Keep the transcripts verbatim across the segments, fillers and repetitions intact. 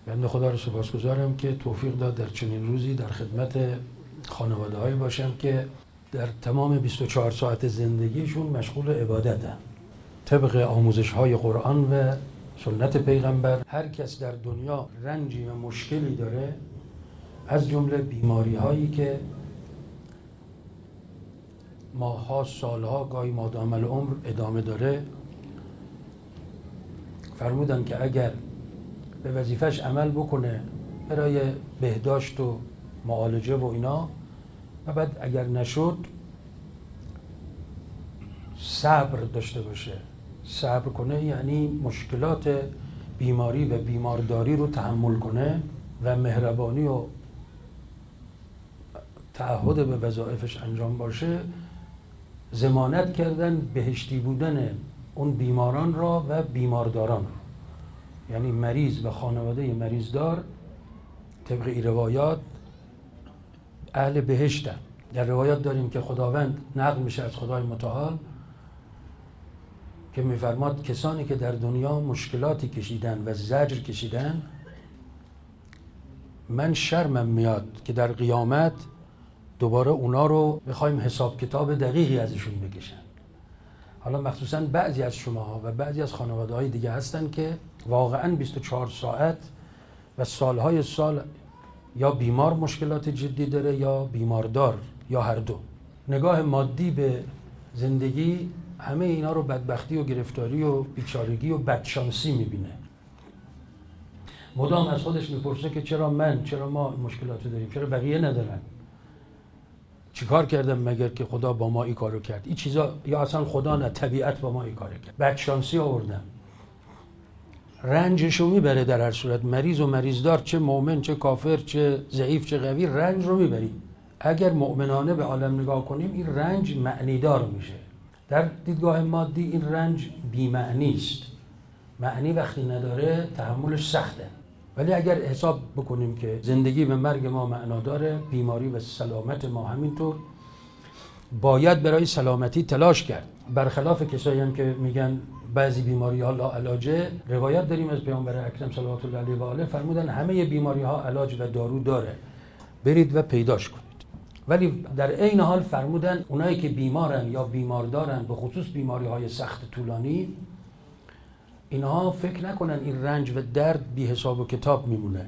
بنده خدا رو سپاسگزارم که توفیق داد در چنین روزی در خدمت خانواده هایی باشم که در تمام بیست و چهار ساعت زندگیشون مشغول عبادتن طبق آموزش های قرآن و سنت پیغمبر. هر کس در دنیا رنجی و مشکلی داره، از جمله بیماری هایی که ماها، سالها، گاهی مادام العمر ادامه داره، فرمودن که اگر به وظیفش عمل بکنه برای بهداشت و معالجه و اینا، و بعد اگر نشد صبر داشته باشه. صبر کنه یعنی مشکلات بیماری و بیمارداری رو تحمل کنه و مهربانی و تعهد به وظایفش انجام باشه. ضمانت کردن بهشتی بودن اون بیماران را و بیمارداران را، یعنی مریض و خانواده مریض دار طبق این روایات اهل بهشتن. در روایات داریم که خداوند نقل میشه از خدای متعال که میفرماد کسانی که در دنیا مشکلاتی کشیدن و زجر کشیدن، من شرمم میاد که در قیامت دوباره اونا رو بخوایم حساب کتاب دقیقی ازشون بکشن. حالا مخصوصا بعضی از شماها و بعضی از خانواده های دیگه هستن که واقعا بیست و چهار ساعت و سالهای سال یا بیمار مشکلات جدی داره یا بیماردار یا هر دو. نگاه مادی به زندگی همه اینا رو بدبختی و گرفتاری و بیچارگی و بدشانسی میبینه. مدام از خودش میپرسه که چرا من، چرا ما مشکلات داریم، چرا بقیه ندارن، چیکار کردم مگر که خدا با ما این کارو کرد. این چیزا یا اصلا خدا نه، طبیعت با ما این کارو کرد، بدشانسی آوردم. رنجشو میبره در هر صورت. مریض و مریضدار، چه مؤمن چه کافر، چه ضعیف چه قوی، رنج رو میبری. اگر مؤمنانه به عالم نگاه کنیم این رنج معنیدار میشه. در دیدگاه مادی این رنج بی‌معنی است. معنی وقتی نداره تحملش سخته. ولی اگر حساب بکنیم که زندگی و مرگ ما معنا داره، بیماری و سلامت ما همینطور، باید برای سلامتی تلاش کرد. برخلاف کسایی هم که میگن بعضی بیماری ها لا علاجه، روایت داریم از پیامبر اکرم صلوات الله علیه و آله فرمودن همه بیماری ها علاج و دارو داره، برید و پیداش کنید. ولی در عین حال فرمودن اونایی که بیمارن یا بیمار دارن، به خصوص بیماری های سخت طولانی، اینها فکر نکنن این رنج و درد بی حساب و کتاب میمونه.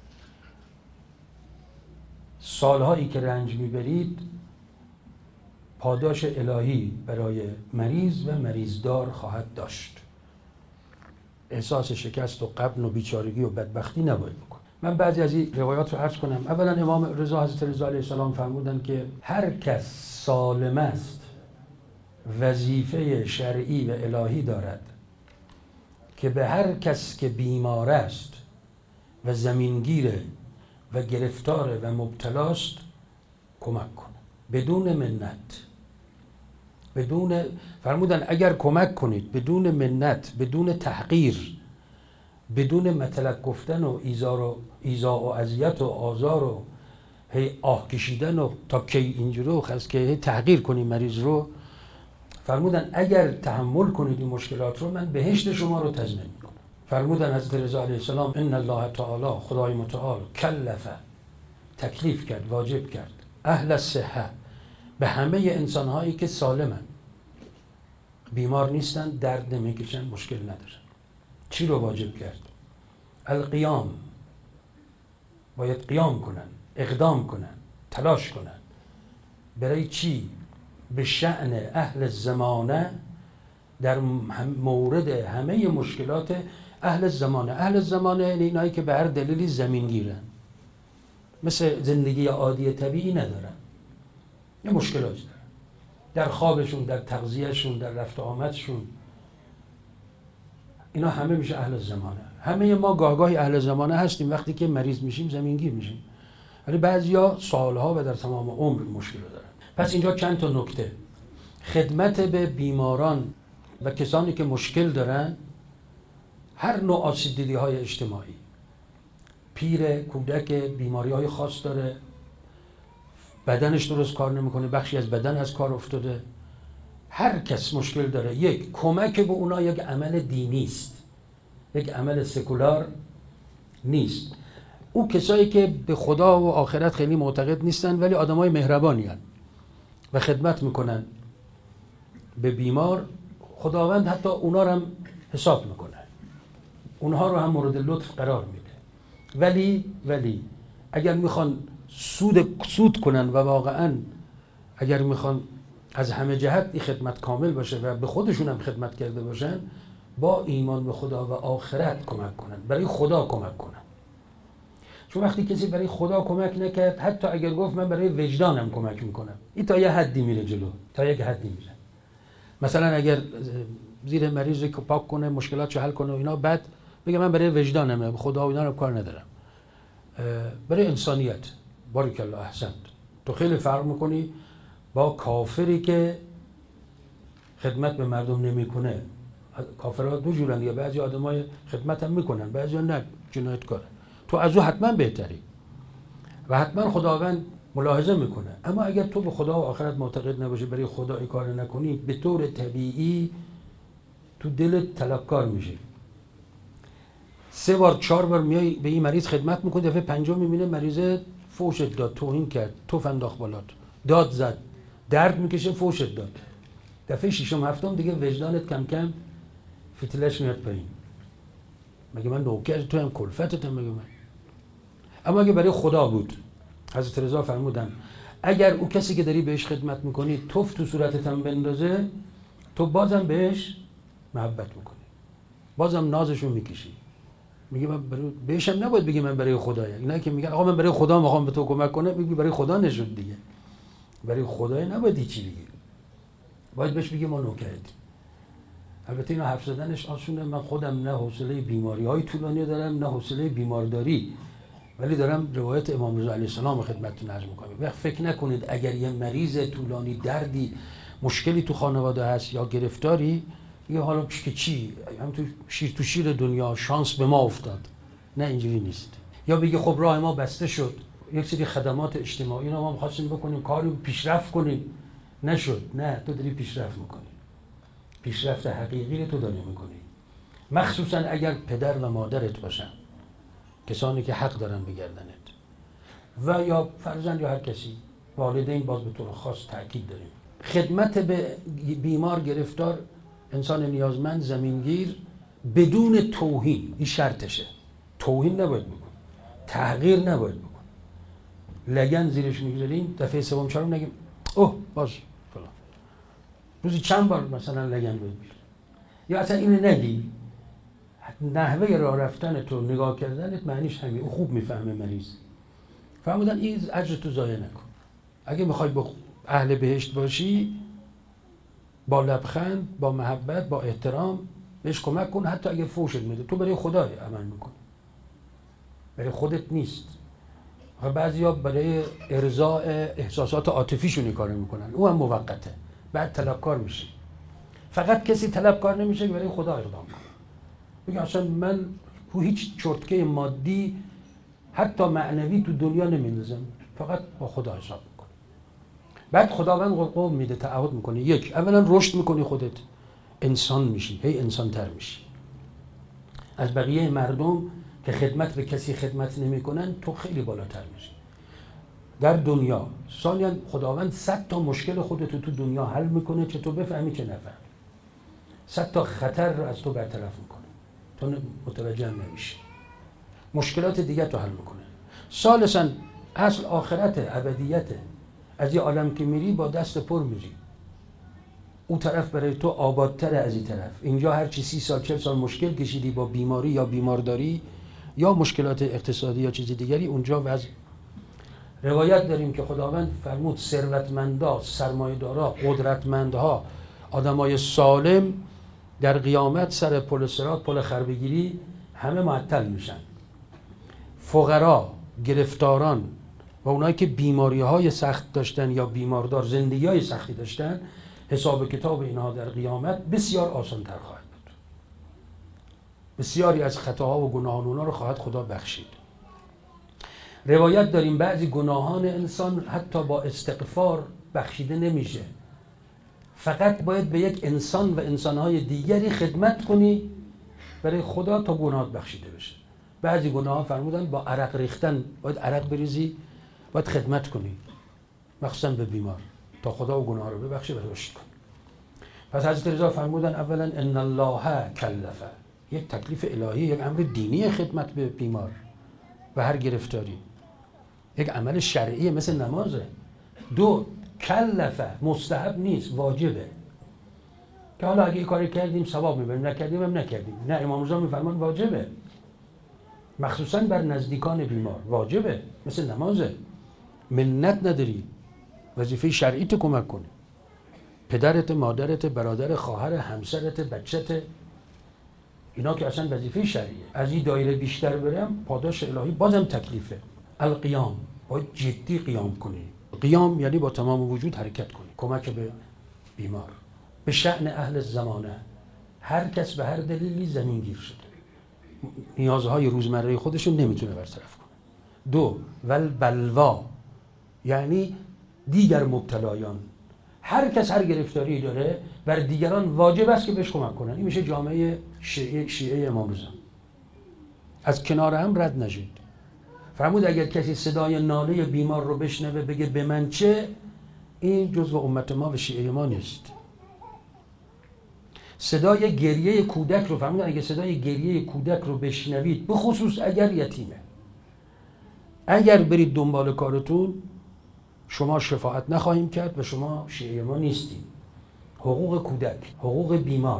سالهایی که رنج میبرید پاداش الهی برای مریض و مریضدار خواهد داشت. احساس شکست و غبن و بیچارگی و بدبختی نباید بکن. من بعضی از این روایات رو عرض کنم. اولا امام رضا حضرت رضا علیه السلام فرمودن که هر کس سالم است وظیفه شرعی و الهی دارد که به هر کس که بیمار است و زمینگیره و گرفتاره و مبتلاست کمک کنه بدون منت. بدون فرمودن اگر کمک کنید بدون منت، بدون تحقیر، بدون مطلق گفتن و ایزار و ایزا و اذیت و آزار و هی آه کشیدن و تا کی اینجوری و خاص که هی تحقیر کنی مریض رو، فرمودن اگر تحمل کنید این مشکلات رو من بهشت شما رو تضمین میکنم. فرمودن حضرت رضا علیه السلام ان الله تعالی، خدای متعال، کلف، تکلیف کرد، واجب کرد، اهل الصحه، به همه انسان هایی که سالمن، بیمار نیستن، درد نمیکشن، مشکل ندارن. چی رو واجب کرد؟ القیام، باید قیام کنن، اقدام کنن، تلاش کنن. برای چی؟ به شأن اهل زمانه، در مورد همه مشکلات اهل زمانه. اهل زمانه یعنی اینایی که به هر دلیلی زمین گیرن، مثل زندگی عادی طبیعی ندارن، یه مشکلاتی دارن در خوابشون، در تغذیهشون، در رفت و آمدشون. اینا همه میشه اهل زمانه. همه ما گاهگاهی اهل زمانه هستیم، وقتی که مریض میشیم زمینگیر میشیم، ولی بعضیا سالها و در تمام عمر مشکل دارن. پس اینجا چند تا نکته. خدمت به بیماران و کسانی که مشکل دارن، هر نوع آسیب دیدی های اجتماعی، پیر، کودک، بیماری های خاص داره، بدنش درست کار نمیکنه، بخشی از بدن از کار افتاده، هر کس مشکل داره. یک، کمک به اونا یک عمل دینی است، یک عمل سکولار نیست. او کسایی که به خدا و آخرت خیلی معتقد نیستن ولی آدمای مهربانی هستند و خدمت میکنن به بیمار، خداوند حتی اونا رو هم حساب میکنه، اونها رو هم مورد لطف قرار میده. ولی ولی اگر میخوان سود سود کنن و واقعا اگر میخوان از همه جهت این خدمت کامل باشه و به خودشون هم خدمت کرده باشن، با ایمان به خدا و آخرت کمک کنن، برای خدا کمک کنن. چون وقتی کسی برای خدا کمک نکرد، حتی اگر گفت من برای وجدانم کمک میکنم، این تا یه حدی میره جلو، تا یک حدی میره. مثلا اگر زیر مریض رو پاک کنه، مشکلاتشو حل کنه و اینا، بعد بگه من برای وجدانم، به خدا و اینا رو کار ندارم، برای انسانیت، بارک الله احسنت، تو خیلی فرق میکنی با کافری که خدمت به مردم نمیکنه. کافرها دو جورن، یا بعضی آدمای خدمت هم میکنن، بعضی نه، جنایتکاره. تو از او حتما بهتری و حتما خداوند ملاحظه میکنه. اما اگر تو به خدا و آخرت معتقد نباشی، برای خدا این کار نکنی، به طور طبیعی تو دلت طلبکار میشی. سه بار چهار بار میای به این مریض خدمت میکنی، دفعه پنجم میبینه مریض فوشت داد، توهین کرد، توف انداخت بالات، داد زد، درد میکشه، فوشت داد. دفعه ششم هفتم دیگه وجدانت کم کم فتیلش میاد پایین، مگه من نوکر تو هم کلفتتم؟ مگه من. اما اگه برای خدا بود، حضرت رضا فرمودن اگر او کسی که داری بهش خدمت میکنی توف تو صورتت هم بندازه، تو بازم بهش محبت میکنی، بازم نازشو میکشی. میگه من برای بهش هم نباید بگی من برای خدایم. اینا که میگن آقا من برای خدا میخوام به تو کمک کنم، میگی برای خدا نشد دیگه. برای خدا نباید هیچی بگی، باید بهش بگی ما نوکرتیم. البته اینا حرف زدنش آسونه، من خودم نه حوصله بیماری های طولانی دارم نه حوصله بیمارداری، ولی دارم روایت امام رضا علیه السلام خدمتتون عرض میکنم. وقت فکر نکنید اگر یه مریض طولانی، دردی، مشکلی تو خانواده هست یا گرفتاری، یه حالا که چی، هم تو شیر تو شیر دنیا شانس به ما افتاد. نه، اینجوری نیست. یا بگی خب راه ما بسته شد، یک سری خدمات اجتماعی رو ما می‌خواستیم بکنیم، کاری پیشرفت کنیم، نشد. نه، تو داری پیشرفت میکنی، پیشرفت حقیقی رو تو داری میکنی. مخصوصا اگر پدر و مادرت باشن، کسانی که حق دارن بگردنت، و یا فرزند یا هر کسی، والدین باز به طور خاص تاکید داریم. خدمت به بیمار، گرفتار، انسان نیازمند، زمینگیر، بدون توهین، این شرطشه. توهین نباید بکن، تحقیر نباید بکن، لگن زیرش میگذاریم، دفعه سوم چهارم نگیم اوه باز فلان، روزی چند بار مثلا لگن باید بگیر، یا اصلا اینو نگی. نحوه راه رفتن تو، نگاه کردنت معنیش همین. او خوب میفهمه مریض. فهمیدن این اجر تو ضایع نکن. اگه میخوای با اهل بهشت باشی، با لبخند، با محبت، با احترام بهش کمک کن، حتی اگه فوشت میده. تو برای خدا عمل میکن، برای خودت نیست. و بعضیا برای ارضاء احساسات عاطفیشون این کارو میکنن، او هم موقته، بعد طلبکار میشی. فقط کسی طلبکار نمیشه که برای خدا اقدام کنه، بگه اصلا من رو هیچ چرتکه مادی حتی معنوی تو دنیا نمیندازم، فقط با خدا حساب میکنه. بعد خداوند قوم میده، تعهد میکنه. یک، اولا رشد میکنی، خودت انسان میشی، هی انسان تر میشی. از بقیه مردم که خدمت به کسی خدمت نمیکنن، تو خیلی بالاتر میشی در دنیا. ثانیاً خداوند صد تا مشکل خودت تو دنیا حل میکنه، چه تو بفهمی چه نفهمی. صد تا خطر رو از تو برطرف میکنه، تو متوجه نمیشی. مشکلات دیگه تو حل میکنه. ثالثاً اصل آخرت، ابدیته. از یه عالم که میری با دست پر میری، اون طرف برای تو آبادتره از این طرف. اینجا هر چی سی سال چل سال مشکل کشیدی با بیماری یا بیمارداری یا مشکلات اقتصادی یا چیز دیگری، اونجا وضع. روایت داریم که خداوند فرمود ثروتمندا، سرمایه‌دارا، قدرتمندها، آدمای سالم در قیامت سر پل صراط، پل خربگیری، همه معطل میشن. فقرا، گرفتاران و اونایی که بیماری‌های سخت داشتن یا بیماردار، زندگی‌های سختی داشتن، حساب کتاب اینها در قیامت بسیار آسان‌تر خواهد بود. بسیاری از خطاها و گناهان اونها رو خواهد خدا بخشید. روایت داریم بعضی گناهان انسان حتی با استغفار بخشیده نمیشه. فقط باید به یک انسان و انسان‌های دیگری خدمت کنی برای خدا تا گناهات بخشیده بشه. بعضی گناه ها فرمودن با عرق ریختن باید عرق بریزی، باید خدمت کنی مخصوصا به بیمار تا خدا و گناه رو ببخشه و رشد کنی. پس حضرت رضا فرمودن اولا ان الله کلف، یک تکلیف الهی، یک امر دینی خدمت به بیمار و هر گرفتاری، یک عمل شرعی مثل نمازه. دو، کلف مستحب نیست، واجبه که حالا اگه این کاری کردیم ثواب میبریم، نکردیم هم نکردیم. نه، امام رضا میفرمان واجبه، مخصوصا بر نزدیکان بیمار واجبه، مثل نمازه. منت نداری، وظیفه شرعی تو کمک کنی، پدرت، مادرت، برادر، خواهر، همسرت، بچت، اینا که اصلا وظیفه شرعیه. از این دایره بیشتر برم پاداش الهی بازم تکلیفه. القیام، باید جدی قیام کنی. قیام یعنی با تمام وجود حرکت کنی، کمک به بیمار. به شأن اهل زمانه، هر کس به هر دلیلی زمین گیر شده، نیازهای روزمره خودشون نمیتونه برطرف کنه. دو، ول بلوا یعنی دیگر مبتلایان، هر کس هر گرفتاری داره بر دیگران واجب است که بهش کمک کنن. این میشه جامعه شیعه, شیعه امام رضا. از کنار هم رد نشید. فرمود اگر کسی صدای ناله بیمار رو بشنوه بگه به من چه، این جزو امت ما و شیعه ما نیست. صدای گریه کودک رو فرمود اگر صدای گریه کودک رو بشنوید، به خصوص اگر یتیمه، اگر برید دنبال کارتون، شما شفاعت نخواهیم کرد و شما شیعه ما نیستیم. حقوق کودک، حقوق بیمار،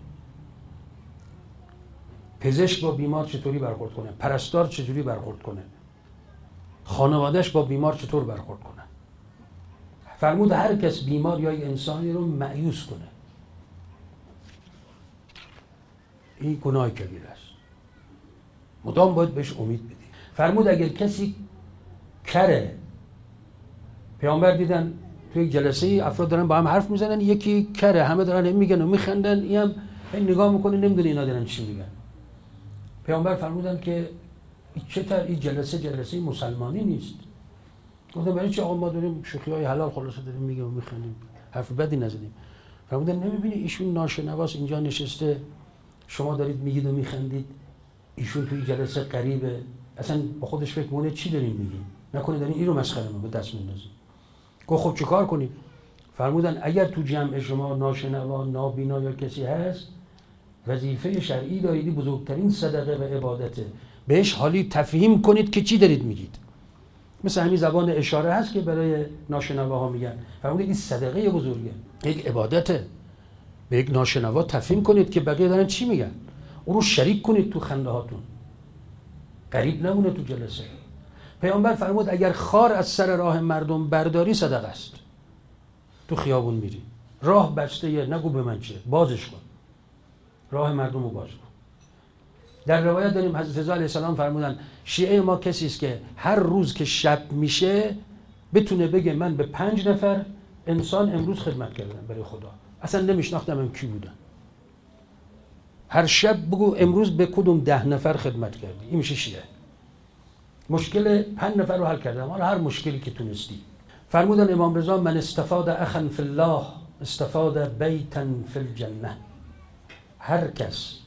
پزشک با بیمار چطوری برخورد کنه، پرستار چطوری برخورد کنه، خانوادهش با بیمار چطور برخورد کنه. فرمود هر کس بیمار یا انسانی رو مایوس کنه، این گناه کبیره است، مدام باید بهش امید بدی. فرمود اگر کسی کره، پیامبر دیدن توی جلسه افراد دارن با هم حرف میزنن، یکی کره، همه دارن هم میگن و میخندن، این هم نگاه میکنه نمیدونه اینا دارن چی میگن. پیامبر فرمودن که چطور این جلسه جلسه مسلمانی نیست. گفتن برای چی آقا ما داریم شوخی‌های حلال خلاصه داریم میگیم و میخندیم، حرف بدی نزدیم. فرمودن نمیبینی ایشون ناشنواست اینجا نشسته، شما دارید میگید و میخندید، ایشون توی جلسه غریبه، اصلا با خودش فکر کنه چی دارین میگین، نکنه دارین این رو مسخره ما به دست میندازین. گفت خب چیکار کنیم؟ فرمودن اگر تو جمع شما ناشنوا، نابینا یا کسی هست، وظیفه شرعی دارید، بزرگترین صدقه و عبادته، بهش حالی تفهیم کنید که چی دارید میگید. مثل همین زبان اشاره هست که برای ناشنواها میگن. فرمودن این صدقه بزرگه، یک عبادته، به یک ناشنوا تفهیم کنید که بقیه دارن چی میگن، اون رو شریک کنید تو خنده هاتون، غریب نمونه تو جلسه. پیامبر فرمود اگر خار از سر راه مردم برداری صدقه است. تو خیابون میری، راه بسته یه، نگو به من چه، بازش کن، راه مردم رو باز کن. در روایت داریم حضرت رضا علیه السلام فرمودن شیعه ما کسی است که هر روز که شب میشه بتونه بگه من به پنج نفر انسان امروز خدمت کردم برای خدا، اصلا نمیشناختم هم کی بودن. هر شب بگو امروز به کدوم ده نفر خدمت کردی، این میشه شیعه. مشکل پنج نفر رو حل کردم، حالا هر مشکلی که تونستی. فرمودن امام رضا من استفاد اخا فی الله استفاد بیتا فی الجنه. هر کس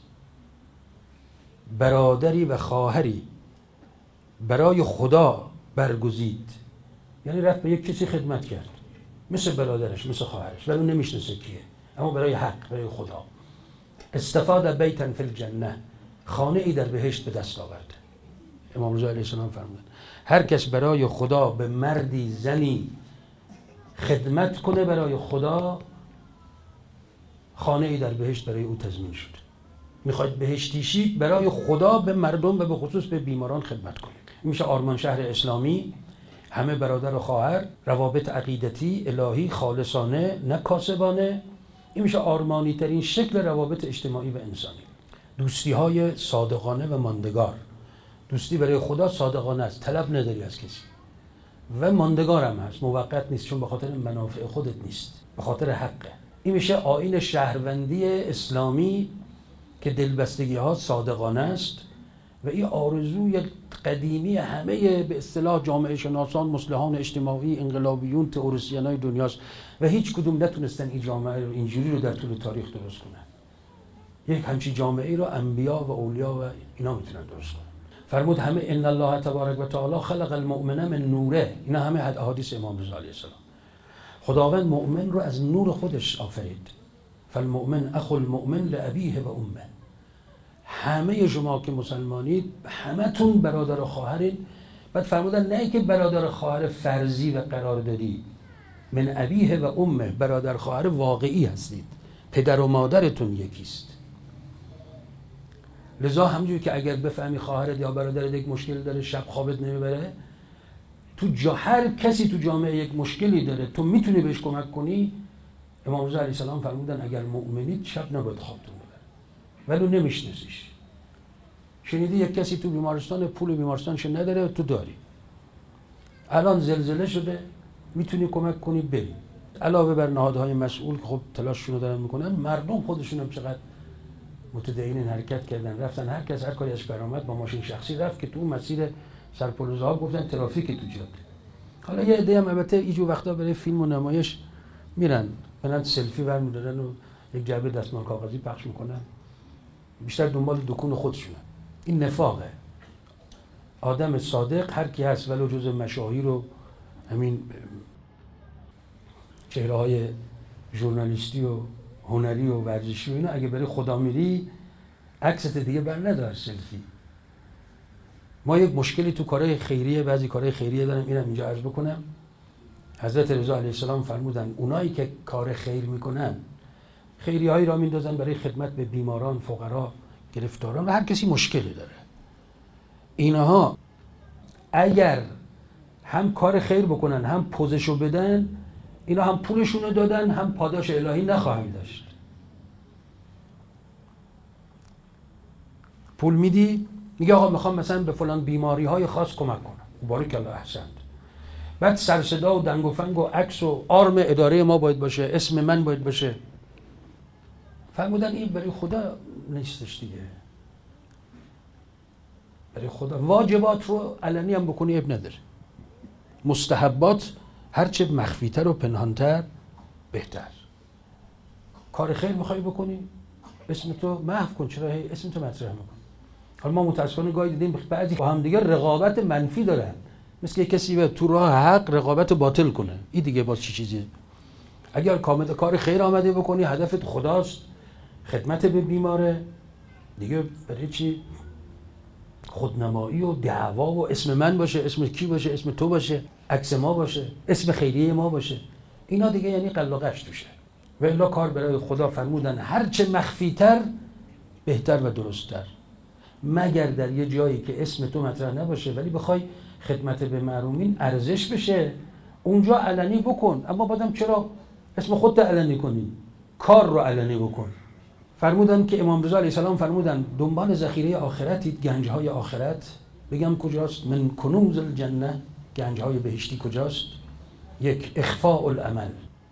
برادری و خواهری برای خدا برگزید، یعنی رفت به یک کسی خدمت کرد، مثل برادرش مثل خواهرش، ولی اون نمیشناسه کیه، اما برای حق، برای خدا، استفاد بیتا فی الجنه، خانه ای در بهشت به دست آورد. امام رضا علیه السلام فرمودن هر کس برای خدا به مردی زنی خدمت کنه برای خدا، خانه ای در بهشت برای او تضمین شد. میخواید بهشتی شید، برای خدا به مردم و به خصوص به بیماران خدمت کنید. این میشه آرمان شهر اسلامی، همه برادر و خواهر، روابط عقیدتی الهی خالصانه نه کاسبانه. این میشه آرمانی ترین شکل روابط اجتماعی و انسانی. دوستی های صادقانه و ماندگار. دوستی برای خدا صادقانه است، طلب نداری از کسی، و ماندگار هم هست، موقت نیست، چون به خاطر منافع خودت نیست، به خاطر حقه. این میشه آیین شهروندی اسلامی که دلبستگی ها صادقانه است و این آرزوی قدیمی همه به اصطلاح جامعه شناسان، مصلحان اجتماعی، انقلابیون، تئوریسین های دنیاست و هیچ کدوم نتونستن این جامعه رو اینجوری رو در طول تاریخ درست کنن. یک همچین جامعه رو انبیا و اولیا و اینا میتونن درست کنن. فرمود همه ان الله تبارک و تعالی خلق المؤمن من نوره. اینا همه احادیث امام رضا علیه السلام. خداوند مؤمن رو از نور خودش آفرید. فالمؤمن اخو المؤمن لابیه و امه. همه شما که مسلمانید همتون برادر و خواهرید. بعد فرمودن نه اینکه برادر خواهر فرضی و قراردادی، من ابیه و امه، برادر خواهر واقعی هستید، پدر و مادرتون یکیست. لذا همونجوری که اگر بفهمی خواهرت یا برادرت یک مشکل داره شب خوابت نمیبره، تو جا هر کسی تو جامعه یک مشکلی داره تو میتونی بهش کمک کنی. امام رضا علیه السلام فرمودن اگر مؤمنید شب نباید خوابتون ببره ولو نمیشناسیش. شنیدی یک کسی تو بیمارستان پول بیمارستانش نداره تو داری، الان زلزله شده میتونی کمک کنی بری. علاوه بر نهادهای مسئول که خب تلاششون رو دارن میکنن، مردم خودشون هم چقدر متدینین حرکت کردن، رفتن هر کس هر کاری ازش برآمد با ماشین شخصی رفت که تو مسیر سرپل ذهاب گفتن ترافیک تو جاده. حالا یه عده هم البته اینجور وقتا برای فیلم و نمایش میرن برن سلفی برمی‌دارن و یک جعبه دستمال کاغذی پخش میکنن، بیشتر دنبال دکون خودشونه. این نفاقه. آدم صادق هر کی هست ولو جز مشاهیر و همین چهره‌های ژورنالیستی و هنری و ورزشی و اینا، اگه برای خدا میری عکست دیگه بر ندار سلفی. ما یک مشکلی تو کارهای خیریه، بعضی کارهای خیریه دارم، اینم اینجا عرض بکنم. حضرت رضا علیه السلام فرمودن اونایی که کار خیر میکنن، خیریهایی را میندازن برای خدمت به بیماران، فقرا، گرفتاران و هر کسی مشکلی داره. اینها اگر هم کار خیر بکنن هم پوزشو بدن، اینا هم پولشونو دادن هم پاداش الهی نخواهند داشت. پول میدی میگه آقا میخوام مثلا به فلان بیماری های خاص کمک کنم، بارک الله احسنت. بعد سر صدا و دنگ و فنگ و عکس و آرم اداره ما باید باشه، اسم من باید باشه. فرمودن این برای خدا نیستش دیگه. برای خدا واجبات رو علنی هم بکنی اب نداره، مستحبات هرچه مخفیتر و پنهانتر بهتر. کار خیر میخوای بکنی اسم تو محو کن، چرا اسم تو مطرح میکن؟ حالا ما متاسفانه گاهی دیدیم بعضی با هم دیگه رقابت منفی دارن، مثل کسی به تو راه حق رقابت باطل کنه. این دیگه باز چی چیزی؟ اگر کامل کار خیر آمده بکنی، هدفت خداست، خدمت به بیماره، دیگه برای چی خودنمایی و دعوا و اسم من باشه، اسم کی باشه، اسم تو باشه، عکس ما باشه، اسم خیریه ما باشه؟ اینا دیگه یعنی قلاقش توشه. و الا کار برای خدا فرمودن هرچه مخفیتر بهتر و درستتر، مگر در یه جایی که اسم تو مطرح نباشه ولی بخوای خدمت به محرومین ارزش بشه، اونجا علنی بکن. اما بعدم چرا اسم خودت علنی کنی؟ کار رو علنی بکن. فرمودن که امام رضا علیه السلام فرمودن دنبال ذخیره آخرتید، گنجهای آخرت. بگم کجاست؟ من کنوز الجنه، گنجهای بهشتی کجاست؟ یک، اخفاء العمل،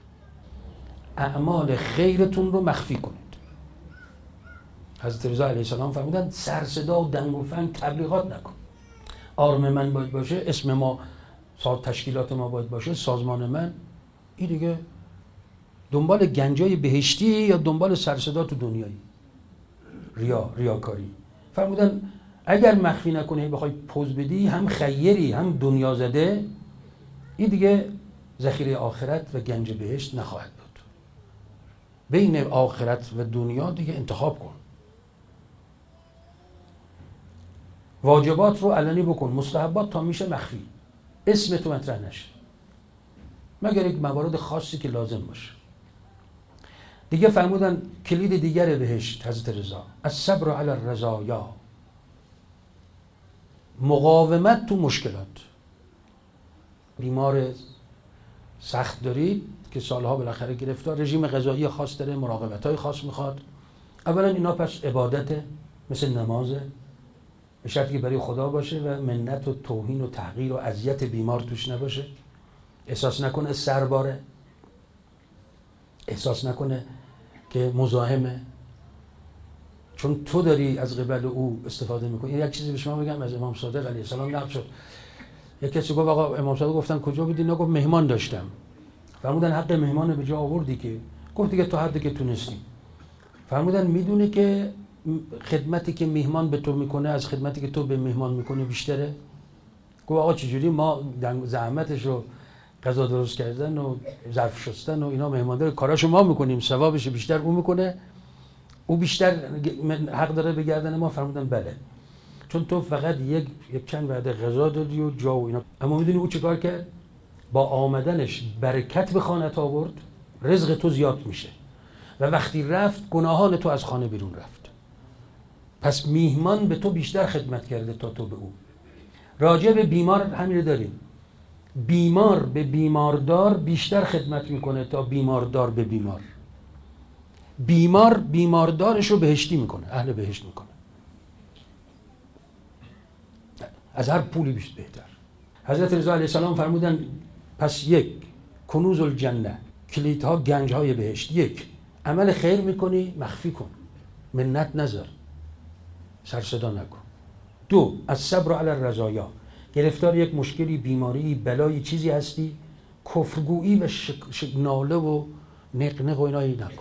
اعمال خیرتون رو مخفی کنید. حضرت رضا علیه السلام فرمودن سر صدا و دنگ و فنگ تبلیغات نکن. آرم من باید باشه، اسم ما، تشکیلات ما باید باشه، سازمان من. این دیگه دنبال گنجای بهشتی یا دنبال سر صدا تو دنیایی؟ ریا، ریاکاری. فرمودن اگر مخفی نکنی بخوای پوز بدی، هم خیری هم دنیا زده، این دیگه ذخیره آخرت و گنج بهشت نخواهد بود. بین آخرت و دنیا دیگه انتخاب کن. واجبات رو علنی بکن، مستحبات تا میشه مخفی، اسم تو مطرح نشه مگر یک موارد خاصی که لازم باشه. دیگه فرمودن کلید دیگر بهشت حضرت رضا، الصبر علی الرزایا، مقاومت تو مشکلات. بیمار سخت دارید که سالها بالاخره گرفتار، رژیم غذایی خاص داره، مراقبت‌های خاص میخواد. اولا اینا پس عبادته، مثل نمازه، به شرطی که برای خدا باشه و منت و توهین و تحقیر و اذیت بیمار توش نباشه، احساس نکنه سرباره، احساس نکنه که مزاحمه، چون تو داری از قبل او استفاده میکنی. یک چیزی به شما بگم از امام صادق علیه السلام نقل شد. یک کسی گفت آقا امام صادق گفتن کجا بودی؟ نه گفت مهمان داشتم. فرمودن حق مهمان به جا آوردی که؟ گفت دیگه تو حدی که تونستی. فرمودن میدونی که خدمتی که میهمان به تو میکنه از خدمتی که تو به میهمان میکنه بیشتره؟ گفت آقا چجوری؟ ما زحمتش رو غذا درست کردن و ظرف شستن و اینا مهماندار کاراشو ما میکنیم، ثوابش بیشتر اون میکنه، او بیشتر حق داره به گردن ما. فرمودن بله، چون تو فقط یک یک چند وعده غذا دادی و جا و اینا. اما میدونی او چه کار کرد؟ با آمدنش برکت به خانت آورد، رزق تو زیاد میشه و وقتی رفت گناهان تو از خانه بیرون رفت. پس میهمان به تو بیشتر خدمت کرده تا تو به او. راجع به بیمار همین داریم، بیمار به بیماردار بیشتر خدمت میکنه تا بیماردار به بیمار. بیمار بیماردارش رو بهشتی میکنه، اهل بهشت میکنه، از هر پولی بیشتر بهتر. حضرت رضا علیه السلام فرمودن پس یک، کنوز الجنه، کلیدها گنجهای بهشت. یک، عمل خیر میکنی مخفی کن، منت نذار، سر صدا نکن. دو، از صبر علی الرزایا، گرفتار یک مشکلی، بیماری، بلایی، چیزی هستی، کفرگویی و شک... شک... ناله و نقنق و اینایی نکن.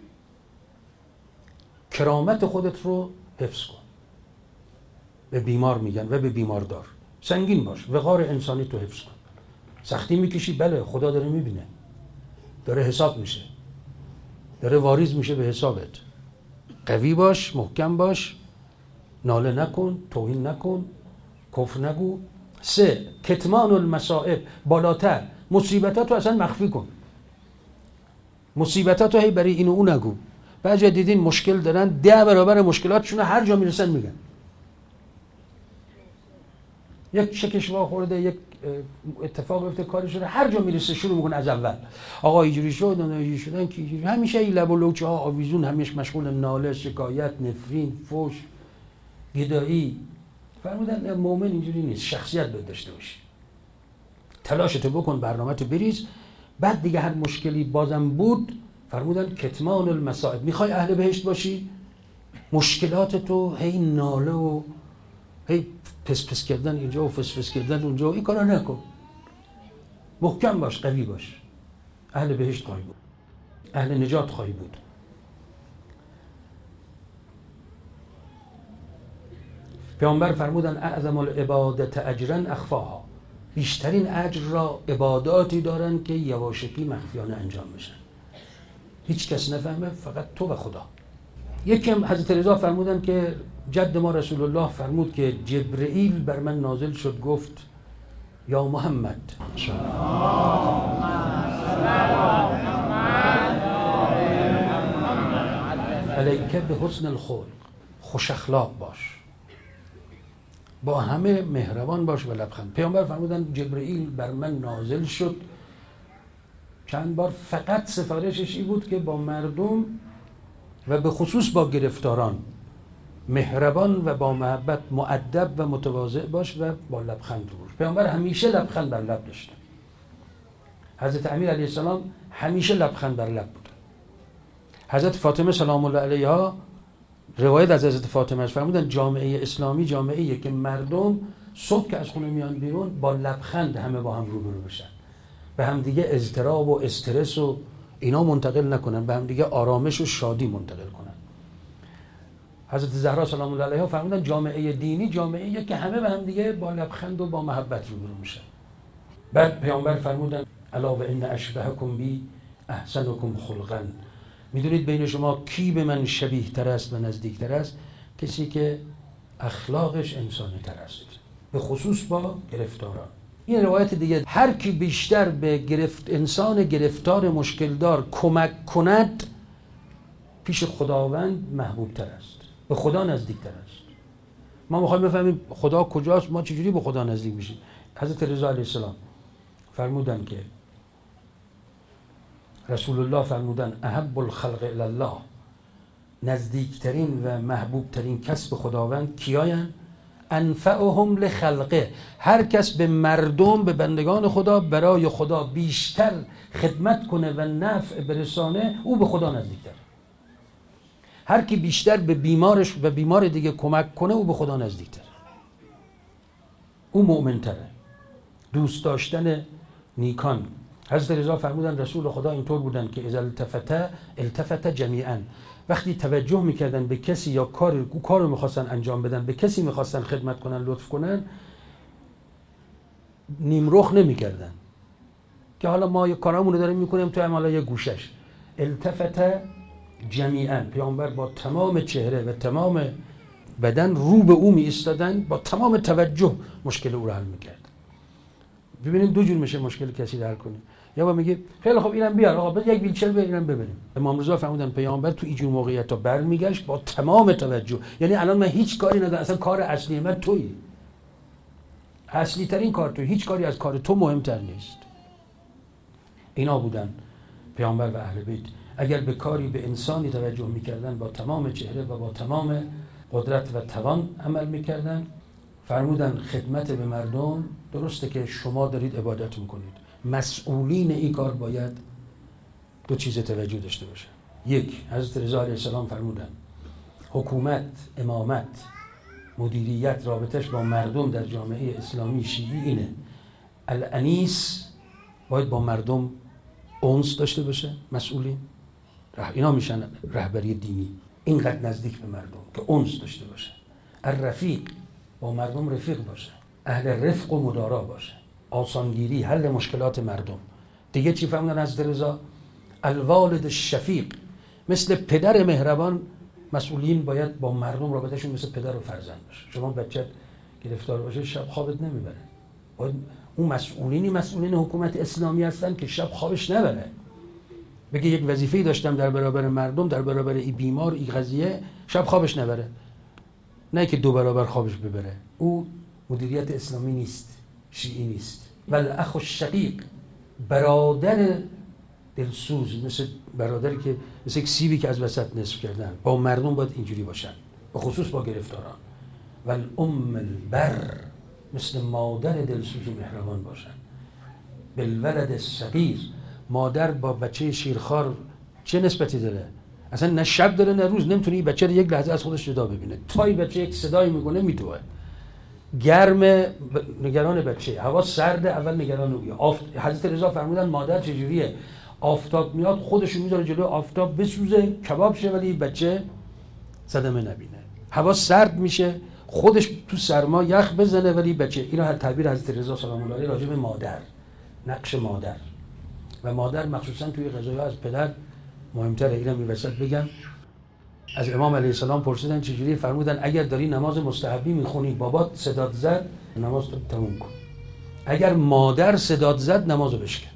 کرامت خودت رو حفظ کن. به بیمار میگن و به بیماردار سنگین باش، وقار انسانی تو حفظ کن. سختی میکشی، بله خدا داره میبینه، داره حساب میشه، داره واریز میشه به حسابت. قوی باش، محکم باش، ناله نکن، توهین نکن، کفر نگو. سه، کتمان المصائب، بالاتر مصیبتاتو اصلا مخفی کن. مصیبتاتو هی برای اینو اون نگو. بعضی دیدین مشکل دارن، ده برابر مشکلاتشون هر جا میرسن میگن. یک شکش وا خورده، یک اتفاق افتاد کارشون هر جا میرسه شروع میکنه از اول. آقا اینجوری شد، اینجوری شدن که اینجوری. همیشه این لب و لوچه ها آویزون، همیشه مشغول ناله، شکایت، نفرین، فوش، گدایی. فرمودن مؤمن اینجوری نیست، شخصیت باید داشته باشی. تلاشتو بکن، برنامه‌تو بریز. بعد دیگه هر مشکلی بازم بود، فرمودن کتمان المصائب. میخوای اهل بهشت باشی؟ مشکلات تو هی ناله و هی پس پس کردن اینجا و فس فس کردن اونجا، این کارا نکن. محکم باش، قوی باش، اهل بهشت خواهی بود، اهل نجات خواهی بود. پیامبر فرمودن اعظم العبادت اجرا اخفاها، بیشترین اجر را عباداتی دارن که یواشکی مخفیانه انجام بشن، هیچ کس نفهمه، فقط تو و خدا. یکم حضرت رضا فرمودن که جد ما رسول الله فرمود که جبرئیل بر من نازل شد، گفت یا محمد علیک به حسن الخلق، خوش اخلاق باش، با همه مهربان باش و لبخند. پیامبر فرمودن جبرئیل بر من نازل شد چند بار، فقط سفارشش این بود که با مردم و به خصوص با گرفتاران مهربان و با محبت مؤدب و متواضع باش و با لبخند روش. پیامبر همیشه لبخند بر لب داشت. حضرت امیر علیه السلام همیشه لبخند بر لب بود. حضرت فاطمه سلام الله علیها، روایت از حضرت فاطمه است، فرمودن جامعه اسلامی جامعه‌ایه که مردم صبح که از خونه میان بیرون با لبخند همه با هم روبرو بشن، به هم دیگه اضطراب و استرس و اینا منتقل نکنن، به هم دیگه آرامش و شادی منتقل کنن. حضرت زهرا سلام الله علیها فرمودن جامعه دینی جامعه‌ایه که همه به هم دیگه با لبخند و با محبت روبرو میشن. بعد پیامبر فرمودن الا و ان اشبهکم بی احسنکم خلقا، میدونید بین شما کی به من شبیه تر است و نزدیک تر است؟ کسی که اخلاقش انسانی تر است، به خصوص با گرفتاران. این روایت دیگه، هر کی بیشتر به گرفت انسان گرفتار مشکل دار کمک کند پیش خداوند محبوب تر است، به خدا نزدیک تر است. ما میخوایم بفهمیم خدا کجاست، ما چجوری به خدا نزدیک میشیم؟ حضرت رضا علیه السلام فرمودن که رسول الله فرمودن احب الخلق الی الله، نزدیکترین و محبوبترین کس به خداوند کیاین؟ انفعهم لخلقه، هر کس به مردم، به بندگان خدا، برای خدا بیشتر خدمت کنه و نفع برسانه، او به خدا نزدیکتر. هر کی بیشتر به بیمارش و بیمار دیگه کمک کنه، او به خدا نزدیکتر، او مؤمن‌تره. دوست داشتن نیکان، حضرت رضا فرمودن رسول خدا اینطور بودن که اذا التفت التفت جمیعا، وقتی توجه میکردن به کسی یا کار کار رو میخواستن انجام بدن، به کسی میخواستن خدمت کنن، لطف کنن، نیمرخ نمیکردن که حالا ما یه کارامون رو داریم میکنیم تو حالا یه گوشش. التفت جمیعا، پیامبر با تمام چهره و تمام بدن رو به او می ایستادن، با تمام توجه مشکل او رو حل میکرد. ببینید دو جور میشه مشکل کسی رو حل کنیم. یا با میگه خیلی خب اینم بیار، آقا بس یک ویلچر ببریم ببریم. امام رضا فرمودن پیامبر تو اینجور موقعیت ها برمیگشت با تمام توجه. یعنی الان من هیچ کاری ندارم، اصلا کار اصلی من تویی، اصلی ترین کار تویی، هیچ کاری از کار تو مهمتر نیست. اینا بودن پیامبر و اهل بیت. اگر به کاری به انسانی توجه میکردن با تمام چهره و با تمام قدرت و توان عمل میکردن. فرمودن خدمت به مردم، درسته که شما دارید عبادت میکنید، مسئولین این کار باید دو چیز توجه داشته باشه. یک، حضرت رضا علیه السلام فرمودن حکومت، امامت، مدیریت، رابطش با مردم در جامعه اسلامی شیعی اینه الانیس، باید با مردم انس داشته باشه. مسئولین اینا میشن رهبری دینی، اینقدر نزدیک به مردم که انس داشته باشه. الرفیق، با مردم رفیق باشه، اهل رفق و مدارا باشه، آسانگیری، حل مشکلات مردم. دیگه چی فهمیدن حضرت رضا؟ الوالد الشفیق، مثل پدر مهربان. مسئولین باید با مردم رابطهشون مثل پدر و فرزند باشه. شما بچت گرفتار باشه شب خوابت نمیبره، باید اون مسئولینی مسئولین حکومت اسلامی هستن که شب خوابش نبره، بگه یک وظیفه‌ای داشتم در برابر مردم، در برابر این بیمار، این قضیه، شب خوابش نبره. نه که دو برابر خوابش ببره. او مدیریت اسلامی نیست، شیعی نیست. ولی اخ الشقیق، برادر دلسوز، مثل برادری که مثل یک سیبی که از وسط نصف کردن، با مردم باید اینجوری باشن، به خصوص با گرفتاران. ولی ام البر، مثل مادر دلسوز و مهربان باشن. بالولد الصغیر، مادر با بچه شیرخوار چه نسبتی داره؟ اصلا نه شب داره نه روز، نمیتونه این بچه رو یک لحظه از خودش جدا ببینه. تا این بچه یک صدایی میکنه میدوه، گرم نگران بچه، هوا سرده اول نگران اویه. آفت... حضرت رضا فرمودن مادر چجوریه؟ آفتاب میاد خودشو میذاره جلوی آفتاب بسوزه کباب شه، ولی بچه صدمه نبینه. هوا سرد میشه خودش تو سرما یخ بزنه، ولی بچه. اینا تعبیر حضرت رضا سلام الله علیه راجع به مادر، نقش مادر. و مادر مخصوصا توی قضایا از پدر مهمتره. اینم این وسط بگم، از امام علیه السلام پرسیدن چجوری؟ فرمودن اگر داری نماز مستحبی میخونی بابات صدات زد، نماز رو تموم کن. اگر مادر صدات زد نمازو بشکن.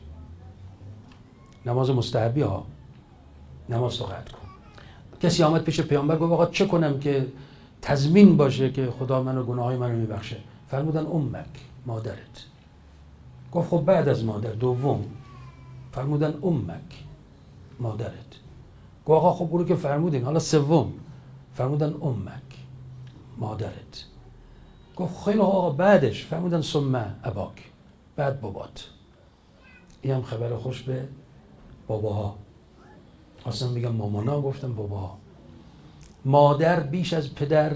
نماز مستحبی ها، نماز رو قطع کن. کسی آمد پیش پیامبر گفت آقا چه کنم که تضمین باشه که خدا منو گناهای منو میبخشه؟ فرمودن امک، مادرت. گفت خب بعد از مادر دوم؟ فرمودن امک، مادرت. گفت آقا خب اونو که فرمودین، حالا سوم؟ فرمودن امک، مادرت. گفت خیلی آقا بعدش؟ فرمودن ثم اباک، بعد بابات. این هم خبر خوش به باباها. اصلا میگم مامانا، گفتم باباها. مادر بیش از پدر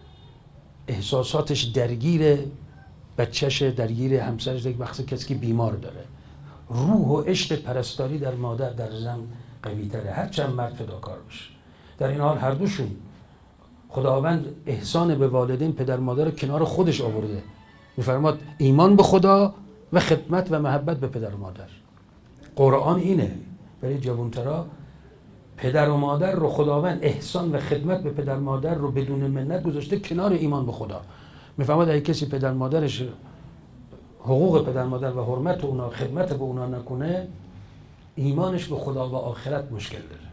احساساتش درگیر بچه‌ش، درگیر همسرش، یک وقت کسی که بیمار داره. روح و عشق پرستاری در مادر در زن قوی تره، هر چند مرد فداکار بشه. در این حال هر دوشون خداوند احسان به والدین پدر مادر رو کنار خودش آورده. میفرماد ایمان به خدا و خدمت و محبت به پدر و مادر. قرآن اینه برای جوانترا. پدر و مادر رو خداوند احسان و خدمت به پدر مادر رو بدون منت گذاشته کنار ایمان به خدا. میفرماد اگه کسی پدر مادرش حقوق پدر مادر و حرمت اونا، خدمت به اونا نکنه، ایمانش به خدا و آخرت مشکل داره.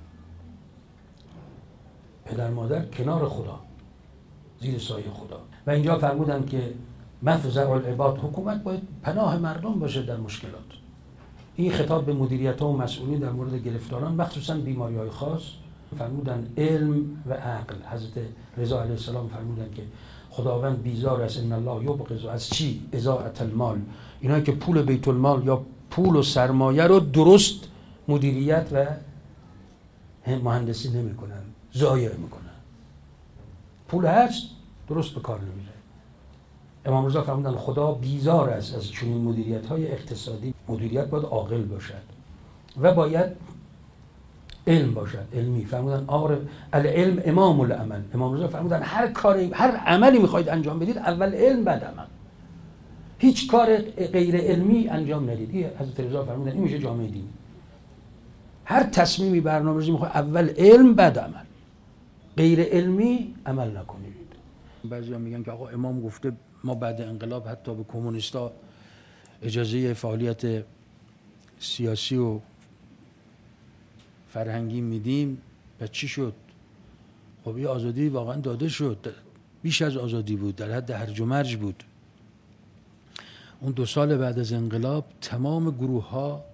پدر مادر کنار خدا، زیر سایه خدا. و اینجا فرمودن که مفزع العباد، حکومت باید پناه مردم باشه در مشکلات. این خطاب به مدیریت ها و مسئولین در مورد گرفتاران، مخصوصا بیماری های خاص. فرمودن علم و عقل. حضرت رضا علیه السلام فرمودن که خداوند بیزار است، ان الله یبغض، از چی؟ اضاعة المال. اینایی که پول بیت المال یا پول و سرمایه رو درست مدیریت و مهندسی نمیکنن، ضایع میکنن. پول هست درست به کار نمیره. امام رضا فرمودن خدا بیزار است از چنین مدیریت های اقتصادی. مدیریت باید عاقل باشد و باید علم باشد، علمی. فرمودن آره العلم امام العمل. امام رضا فرمودن هر کاری، هر عملی میخواید انجام بدید اول علم بعد عمل. هیچ کار غیر علمی انجام ندید. این حضرت رضا فرمودن این میشه جامعه دینی. هر تصمیمی برنامه‌ریزی میخواد اول علم بعد عمل. غیر علمی عمل نکنید. بعضیا میگن که آقا امام گفته ما بعد انقلاب حتی به کمونیستا اجازه فعالیت سیاسی و فرهنگی میدیم. پس چی شد؟ خب این آزادی واقعا داده شد، بیش از آزادی بود، در حد هرج و مرج بود. اون دو سال بعد از انقلاب تمام گروه ها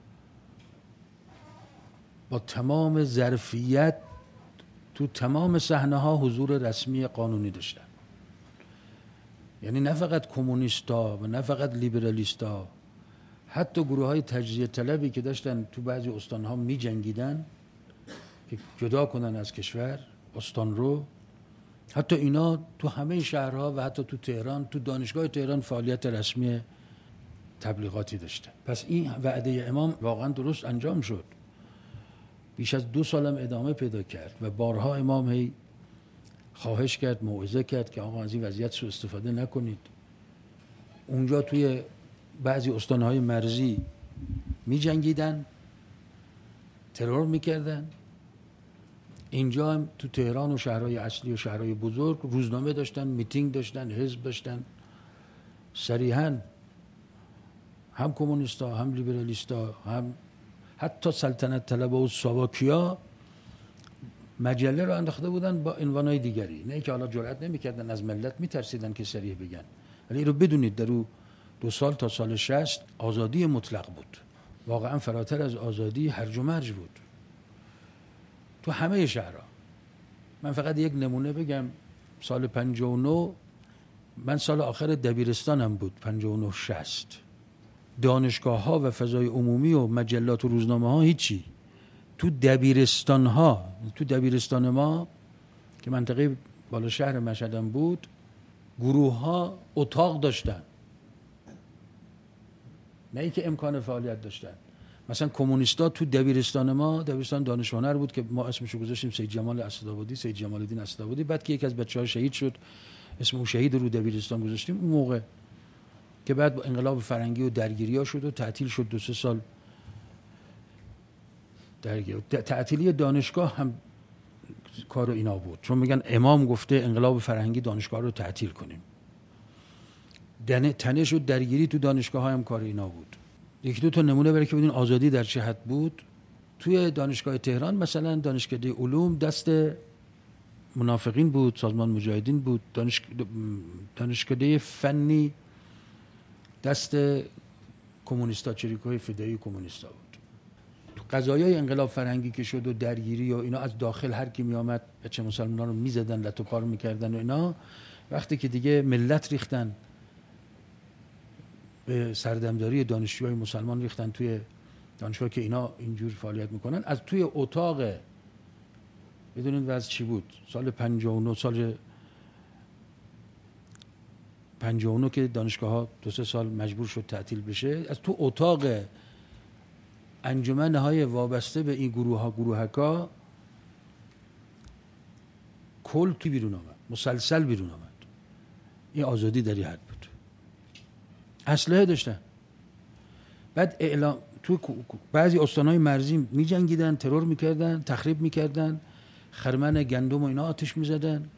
با تمام ظرفیت تو تمام صحنه ها حضور رسمی قانونی داشتن. یعنی نه فقط کمونیستا و نه فقط لیبرالیستا، حتی گروه های تجزیه طلبی که داشتن تو بعضی استان ها می جنگیدن که جدا کنن از کشور استان رو، حتی اینا تو همه شهرها و حتی تو تهران، تو دانشگاه تهران فعالیت رسمی تبلیغاتی داشتن. پس این وعده امام واقعا درست انجام شد. بیش از دو سالم ادامه پیدا کرد و بارها امام هی خواهش کرد، موعظه کرد که آقا از این وضعیت سوء استفاده نکنید. اونجا توی بعضی استانهای مرزی می جنگیدن، ترور میکردن. اینجا هم تو تهران و شهرهای اصلی و شهرهای بزرگ روزنامه داشتن، میتینگ داشتن، حزب داشتن. صریحاً هم کمونیستا، هم لیبرالیستا، هم حتی سلطنت طلبا و ساواکیا مجله رو انداخته بودن با عنوانهای دیگری. نه که حالا جرئت نمیکردن، از ملت میترسیدن که صریح بگن. ولی رو بدونید در او دو سال تا سال شصت آزادی مطلق بود. واقعا فراتر از آزادی هرج و مرج بود تو همه شهرها. من فقط یک نمونه بگم. سال پنجاه و نه من سال آخر دبیرستانم بود، پنجاه و نه شصت. دانشگاه ها و فضای عمومی و مجلات و روزنامه ها هیچی. تو دبیرستان ها، تو دبیرستان ما که منطقه بالا شهر مشهدم بود، گروه ها اتاق داشتن، نه اینکه امکان فعالیت داشتن. مثلا کمونیستا تو دبیرستان ما، دبیرستان دانش هنر بود که ما اسمشو گذاشتیم سید جمال اسدآبادی، سید جمال الدین اسدآبادی. بعد که یکی از بچه‌ها شهید شد اسم اون شهید رو دبیرستان گذاشتیم اون موقع، که بعد با انقلاب فرنگی و درگیری‌ها شد و تعطیل شد. دو سه سال درگیر. تعطیلی دانشگاه هم کار اینا بود، چون میگن امام گفته انقلاب فرهنگی دانشگاه رو تعطیل کنیم. تنش و درگیری تو دانشگاه ها هم کار اینا بود. یکی دو تا نمونه برای که بدین آزادی در چه حد بود. توی دانشگاه تهران مثلا دانشکده علوم دست منافقین بود، سازمان مجاهدین بود. دانش... دانشکده فنی دست کمونیستا، چریک‌های فدایی کمونیستا بود. تو قضایای انقلاب فرهنگی که شد و درگیری و اینا، از داخل هر کی می اومد بچه مسلمان‌ها رو میزدن، لت و پار میکردن و اینا. وقتی که دیگه ملت ریختن به سردمداری دانشجوهای مسلمان، ریختن توی دانشگاه که اینا اینجور فعالیت میکنن، از توی اتاق، بدونید وضع چی بود. سال پنجاه و نه، سال پنجاه و نه که دانشگاه ها دو سه سال مجبور شد تعطیل بشه، از تو اتاق انجمن‌های وابسته به این گروه ها، گروهکا، کل تو بیرون آمد، مسلسل بیرون آمد. این آزادی در این حد بود. اسلحه داشتن. بعد اعلام تو بعضی استانهای مرزی می جنگیدن، ترور میکردن، تخریب میکردن، خرمن گندم و اینا آتش میزدن،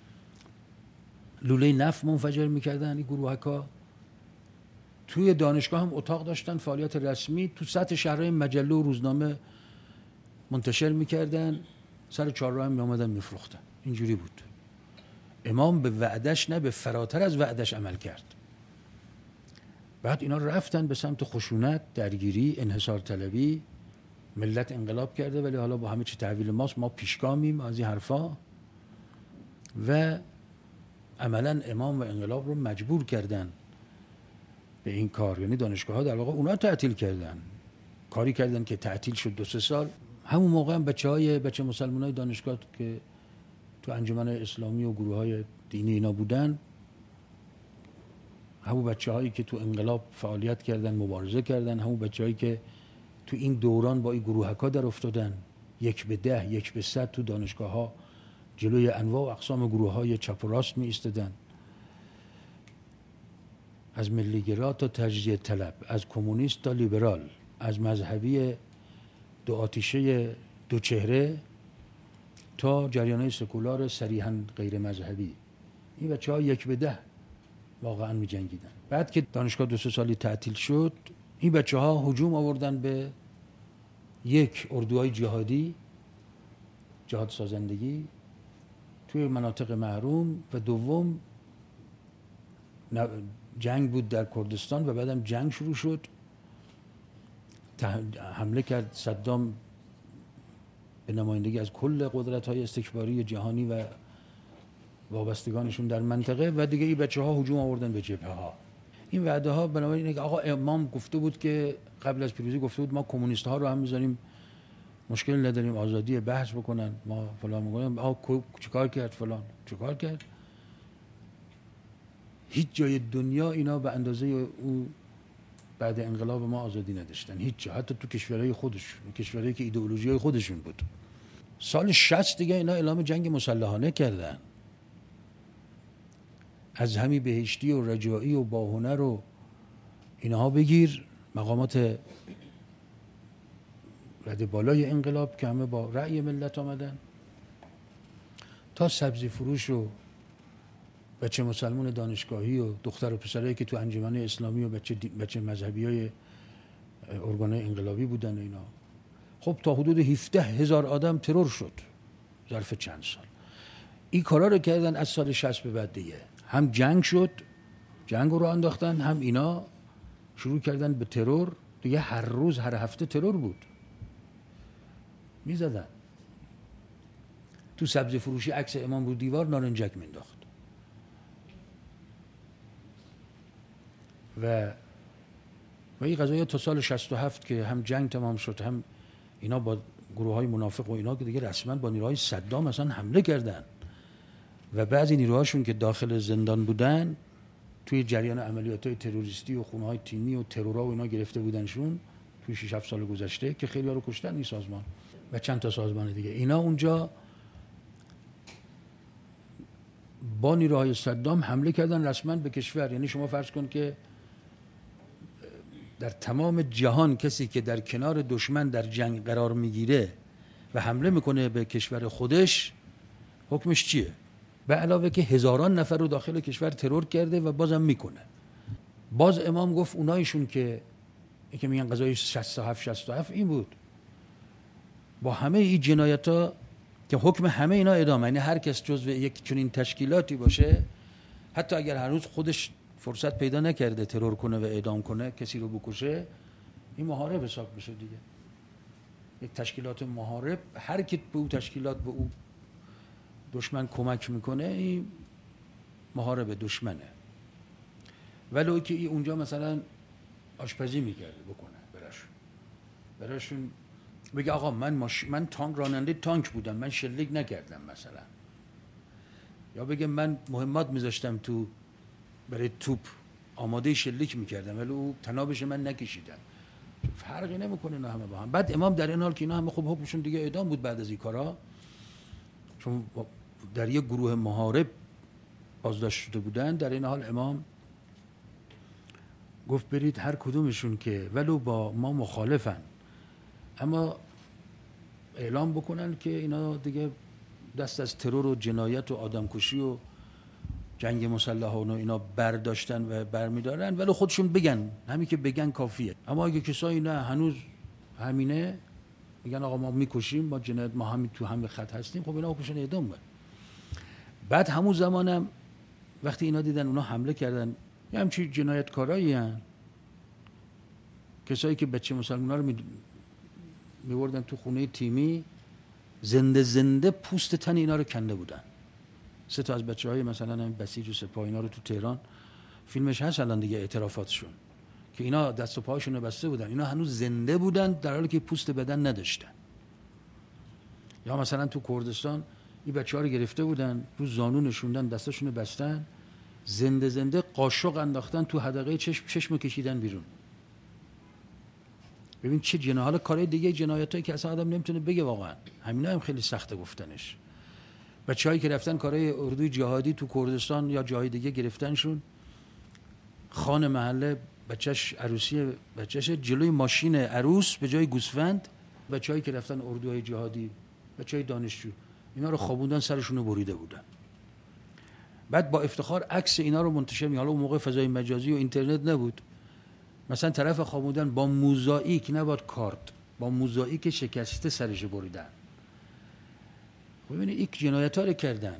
لوله نفت منفجر میکردن. این گروهکا توی دانشگاه هم اتاق داشتن، فعالیت رسمی تو سطح شهرهای مجله و روزنامه منتشر میکردن، سر چهارراه هم میامدن میفروختن. اینجوری بود. امام به وعدش نه به فراتر از وعدش عمل کرد. بعد اینا رفتن به سمت خشونت، درگیری، انحصار طلبی. ملت انقلاب کرده ولی حالا با همه چی تحویل ماست، ما پیشگامیم از این حرفا. و عملا امام و انقلاب رو مجبور کردن به این کار. یعنی دانشگاه ها در واقع اونا تعطیل کردن، کاری کردن که تعطیل شد دو سه سال. همون موقع هم بچه های بچه مسلمان های دانشگاه که تو انجمن اسلامی و گروه های دینی اینا بودن، همون بچه هایی که تو انقلاب فعالیت کردن، مبارزه کردن، همون بچه هایی که تو این دوران با این گروهک ها در افتادن، یک به ده، یک به صد تو دانشگاه ها جلوی انواع و اقسام گروه های چپ و راست می ایستادن، از ملیگرا تا تجزیه طلب، از کمونیست تا لیبرال، از مذهبی دو آتیشه دو چهره تا جریانهای سکولار صریحاً غیر مذهبی. این بچه ها یک به ده واقعاً می جنگیدن. بعد که دانشگاه دو سه سالی تعطیل شد، این بچه ها هجوم آوردن به یک، اردوهای جهادی، جهاد سازندگی توی مناطق محروم، و دوم جنگ بود در کردستان و بعدم جنگ شروع شد. حمله کرد صدام به نمایندگی از کل قدرت‌های استکباری جهانی و وابستگانشون در منطقه، و دیگه این بچه ها هجوم آوردن به جبهه ها. این وعده ها بنابراین اینه آقا امام گفته بود که قبل از پیروزی گفته بود ما کمونیست ها رو هم میذاریم، مشکل نداریم، آزادی بحث بکنن، ما فلان میکنیم. آقا چیکار کرد؟ فلان چیکار کرد؟ هیچ جای دنیا اینا به اندازه اون بعد انقلاب ما آزادی نداشتن، هیچ جا، حتی تو کشورهای خودشون، کشورهایی که ایدئولوژی های خودشون بود. سال شصت دیگه اینا اعلام جنگ مسلحانه کردن. از همین بهشتی و رجایی و باهنر و اینها بگیر، مقامات رده بالای انقلاب که همه با رأی ملت آمدن، تا سبزی فروش و بچه مسلمان دانشگاهی و دختر و پسرایی که تو انجمن اسلامی و بچه, بچه مذهبی های ارگانهای انقلابی بودن اینا. خب تا حدود هفده هزار آدم ترور شد ظرف چند سال. این کارا رو کردن از سال شصت به بعد دیگه. هم جنگ شد، جنگ رو انداختن، هم اینا شروع کردن به ترور دیگه. هر روز هر هفته ترور بود، میزدن. تو سبزی فروشی عکس امام رو دیوار نارنجک مینداخت. و و این قضایا تا سال شصت و هفت که هم جنگ تمام شد، هم اینا با گروه های منافق و اینا که دیگه رسما با نیروهای صدام مثلا حمله کردن، و بعضی نیروهاشون که داخل زندان بودن توی جریان عملیات های تروریستی و خونه های تیمی و ترورها و اینا گرفته بودنشون توی شش هفت سال گذشته، که خیلی ها رو کشتن این سازمان و چند تا سازمان دیگه. اینا اونجا با نیروهای صدام حمله کردن رسما به کشور. یعنی شما فرض کن که در تمام جهان کسی که در کنار دشمن در جنگ قرار میگیره و حمله میکنه به کشور خودش، حکمش چیه؟ به علاوه که هزاران نفر رو داخل کشور ترور کرده و بازم میکنه. باز امام گفت اونایشون که که میگن قضای شصت و هفت شصت و هفت این بود، با همه این جنایت ها که حکم همه اینا اعدام، یعنی هر کس جزو یک چنین تشکیلاتی باشه، حتی اگر هنوز خودش فرصت پیدا نکرده ترور کنه و اعدام کنه، کسی رو بکشه، این محارب حساب میشه دیگه. یک تشکیلات محارب، هر کی به اون تشکیلات به اون دشمن کمک میکنه، این محارب دشمنه. ولو که این اونجا مثلا آشپزی میکرده بکنه براشون براشون بگه آقا من ماش... من تانک راننده تانک بودم، من شلیک نکردم مثلا. یا بگه من مهمات میذاشتم تو برای توپ، آماده شلیک میکردم ولی او تنابش من نکشیدم. فرقی نمیکنه اینا همه با هم. بعد امام در این حال که اینا همه خوب حکمشون دیگه اعدام بود بعد از این کارا، چون در یک گروه محارب بازداشت شده بودن، در این حال امام گفت برید هر کدومشون که ولو با ما مخالفن، اما اعلام بکنن که اینا دیگه دست از ترور و جنایت و آدمکشی و جنگ مسلحانه و اینا برداشتن و برمیدارن، ولی خودشون بگن، همین که بگن کافیه. اما اگه کسایی نه هنوز همینه، میگن آقا ما میکشیم، ما جنایت، ما همین تو همین خط هستیم، خب اینا حکمشون اعدام بود. بعد همون زمانم وقتی اینا دیدن اونا حمله کردن، یه همچین جنایتکارایی هن، کسایی که بچه مسلمان‌ها رو می‌بردن تو خونه تیمی، زنده زنده پوست تن اینا رو کنده بودن. سه تا از بچه‌های مثلا همین بسیج و سپاه اینا رو تو تهران فیلمش هست الان دیگه، اعترافاتشون، که اینا دست و پاهاشون رو بسته بودن، اینا هنوز زنده بودن در حالی که پوست بدن نداشتن. یا مثلا تو کردستان این بچه‌ها رو گرفته بودن، رو زانو نشوندن، دستاشون رو بستن، زنده زنده قاشق انداختن تو حدقه چشم، چشم کشیدن بیرون. ببین چه جنایت، حالا کارهای دیگه جنایتایی که اصلا آدم نمیتونه بگه واقعا، همینا هم خیلی سخته گفتنش. بچه‌هایی که رفتن کارهای اردوی جهادی تو کردستان یا جای دیگه گرفتنشون، خان محله بچهش عروسی بچهش جلوی ماشین عروس به جای گوسفند، بچه‌هایی که رفتن اردوهای جهادی، بچه‌های دانشجو، اینا رو خوابوندن، سرشون رو بریده بودن. بعد با افتخار عکس اینا رو منتشر می، حالا اون موقع فضای مجازی و اینترنت نبود، مثلا طرف خوابوندن با موزاییک، نه با کارت، با موزاییک شکسته سرش بریدن. ببینید یک جنایت‌ها رو کردن.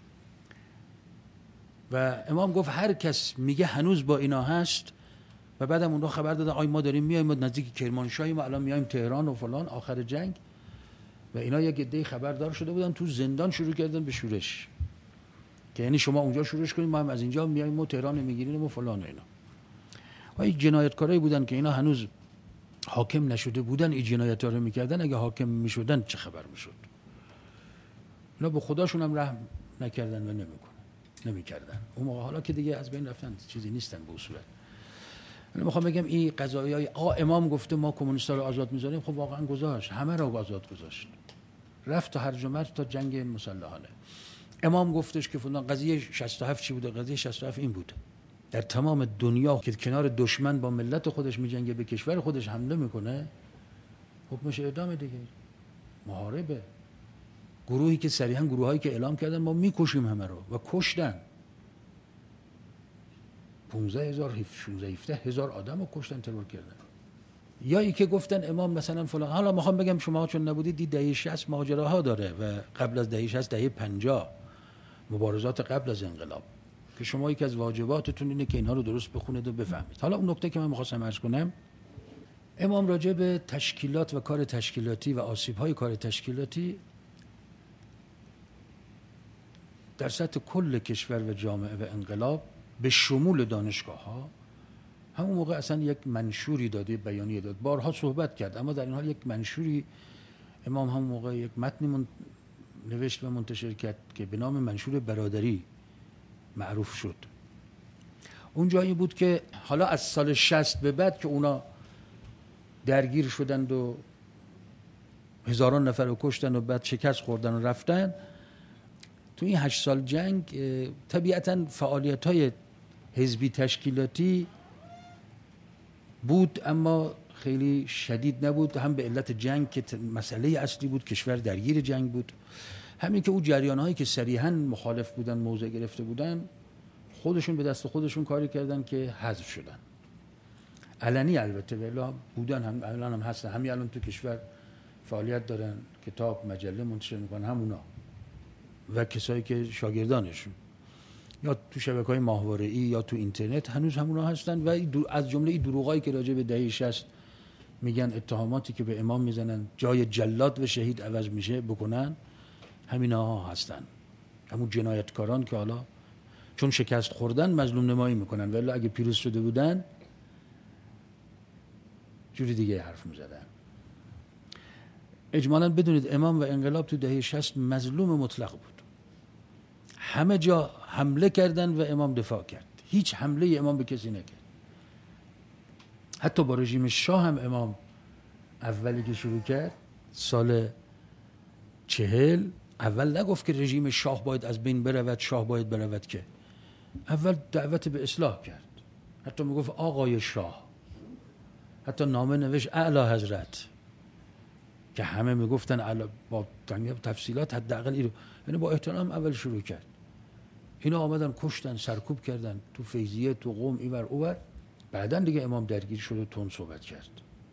و امام گفت هر کس میگه هنوز با اینا هست، و بعدم اونها خبر دادن آی ما داریم میایم، ما نزدیک کرمانشاهیم، ما الان میایم تهران و فلان آخر جنگ، و اینا یک عده خبردار شده بودن، تو زندان شروع کردن به شورش، که یعنی شما اونجا شورش کنید، ما هم از اینجا میایم و تهران میگیریم و فلان و اینا. و این جنایتکارایی بودن که اینا هنوز حاکم نشده بودن، این جنایت‌ها رو میکردن. اگه حاکم میشدن چه خبر میشد؟ اینا به خداشون هم رحم نکردن و نمیکنن نمیکردن اون موقع. حالا که دیگه از بین رفتن، چیزی نیستن به اصولت. من میخوام بگم این قضایای آ امام گفته ما کمونیستا رو آزاد میذاریم، خب واقعا گذاشت، همه رو آزاد گذاشت، رفت تا هرج و مرج تا جنگ مسلحانه. امام گفتش که فلان قضیه شصت و هفت چی بوده؟ قضیه شصت و هفت این بود، در تمام دنیا که کنار دشمن با ملت خودش میجنگه، به کشور خودش حمله میکنه، حکمش اعدام دیگه، محاربه. گروهی که صریحا گروهایی که اعلام کردن ما میکشیم همه رو، و کشتن. پانزده هزار شانزده هفده هزار آدم رو کشتن، ترور کردن. یا ای که گفتن امام مثلا فلان. حالا میخوام بگم شما چون نبودید، دی دهه شصت ماجراها داره، و قبل از دهه شصت دهه پنجاه مبارزات قبل از انقلاب، که شما یکی از واجباتتون اینه که اینها رو درست بخونید و بفهمید. حالا اون نکته که من می‌خواستم عرض کنم، امام راجع به تشکیلات و کار تشکیلاتی و آسیب‌های کار تشکیلاتی در سطح کل کشور و جامعه و انقلاب به شمول دانشگاه‌ها، همون موقع اصلا یک منشوری داده، بیانیه داد، بارها صحبت کرد، اما در این حال یک منشوری امام همون موقع یک متنی نوشت و منتشر کرد که به نام منشور برادری معروف شد. اون جایی بود که حالا از سال شصت به بعد که اونا درگیر شدند و هزاران نفر رو کشتن و بعد شکست خوردن و رفتن، تو این هشت سال جنگ طبیعتاً فعالیت‌های حزبی تشکیلاتی بود، اما خیلی شدید نبود، هم به علت جنگ که مسئله اصلی بود، کشور درگیر جنگ بود، همین که اون جریان‌هایی که صریحاً مخالف بودن، موضع گرفته بودن، خودشون به دست خودشون کاری کردن که حذف شدن. علنی البته، ولی بودن، هم الان هم هستن، همین الان تو کشور فعالیت دارن، کتاب مجله منتشر میکنن همونا، و کسایی که شاگردانشون یا تو شبکه‌های ماهواره‌ای یا تو اینترنت هنوز همونا هستن. و از جمله این دروغایی که راجع به دهه شصت میگن، اتهاماتی که به امام میزنن جای جلاد و شهید عوض میشه بکنن، همینا هستن. همون جنایتکاران که حالا چون شکست خوردن مظلوم نمایی میکنن، ولی اگه پیروز شده بودن جوری دیگه حرف میزدن. اجمالاً بدونید امام و انقلاب تو دهه شصت مظلوم مطلق بود. همه جا حمله کردن و امام دفاع کرد، هیچ حمله امام به کسی نکرد. حتی با رژیم شاه هم امام اولی که شروع کرد سال چهل، اول نگفت که رژیم شاه باید از بین برود، شاه باید برود، که اول دعوت به اصلاح کرد. حتی میگفت آقای شاه، حتی نامه نوشت اعلی حضرت، که همه میگفتن اعلی، با تفصیلات حداقل اینو، یعنی با احترام اول شروع کرد. اینا آمدن کشتن، سرکوب کردن تو فیضیه، تو قم، اینور اونور. بعدن دیگه امام درگیر شد و تون صحبت کرد،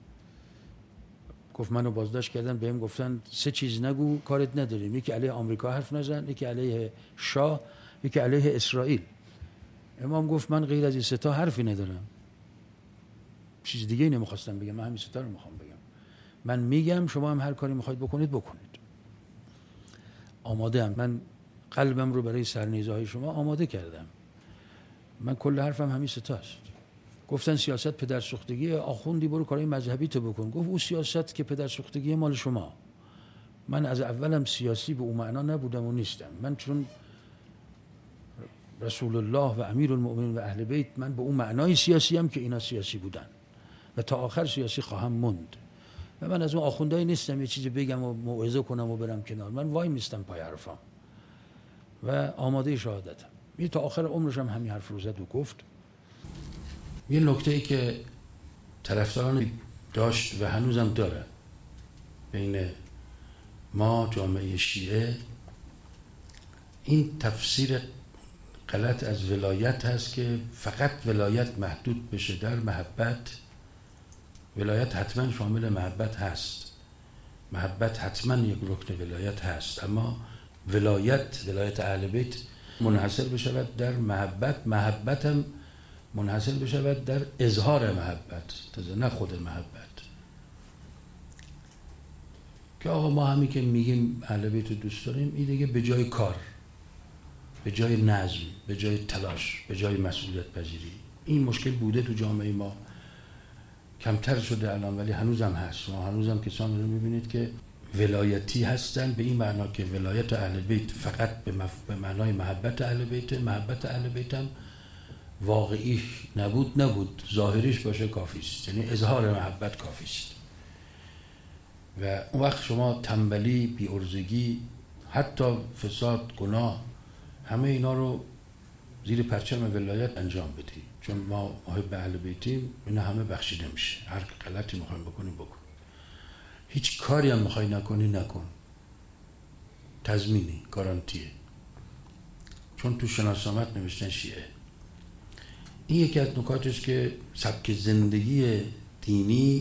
گفت منو بازداشت کردن، بهم گفتن سه چیز نگو کارت نداریم، یکی علیه آمریکا حرف نزن، یکی علیه شاه، یکی علیه اسرائیل. امام گفت من غیر از این سه تا حرفی ندارم، چیز دیگه نمیخواستم بگم، من همین سه تا رو میخوام بگم. من میگم شما هم هر کاری میخواید بکنید بکنید، آماده ام. من قلبم رو برای سرنیزه‌های شما آماده کردم. من کل حرفم همین سه تاست. گفتن سیاست پدرسوختگی، آخوندی برو کارهای مذهبی تو بکن. گفت او سیاست که پدرسوختگی مال شما. من از اولم سیاسی به اون معنا نبودم و نیستم. من چون رسول الله و امیر المؤمنین و اهل بیت، من به اون معنای سیاسی هم که اینا سیاسی بودن و تا آخر سیاسی خواهم موند. و من از اون آخوندهایی نیستم یه چیزی بگم و موعظه کنم و برم کنار. من وای میستم پای حرفام و آماده شهادتم. این تا آخر عمرش هم همین حرف رو زد و گفت. یه نکته ای که طرفداران داشت و هنوزم داره بین ما جامعه شیعه، این تفسیر غلط از ولایت هست که فقط ولایت محدود بشه در محبت. ولایت حتما شامل محبت هست، محبت حتما یک رکن ولایت هست، اما ولایت ولایت اهل بیت منحصر بشود در محبت، محبت هم منحصر بشود در اظهار محبت، تازه نه خود محبت. که آقا ما همین که میگیم اهل بیت رو دوست داریم، این دیگه به جای کار، به جای نظم، به جای تلاش، به جای مسئولیت پذیری. این مشکل بوده تو جامعه ما، کمتر شده الان ولی هنوزم هست. ما هنوزم کسانی رو میبینید که ولایتی هستن به این معنا که ولایت اهل بیت فقط به, مف... به معنای محبت اهل بیت. محبت اهل بیت هم واقعی نبود نبود ظاهریش باشه کافی است، یعنی اظهار محبت کافی است. و اون وقت شما تنبلی، بی‌عرضگی، حتی فساد، گناه، همه اینا رو زیر پرچم ولایت انجام بدی. چون ما محب اهل بیتیم، اینا همه بخشیده میشه. هر غلطی میخوایم بکنیم بکن، هیچ کاری هم میخوای نکنی نکن، تضمینی، گارانتیه. چون تو شناسنامت نوشتن شیعه. این یکی از نکاتی است که سبک زندگی دینی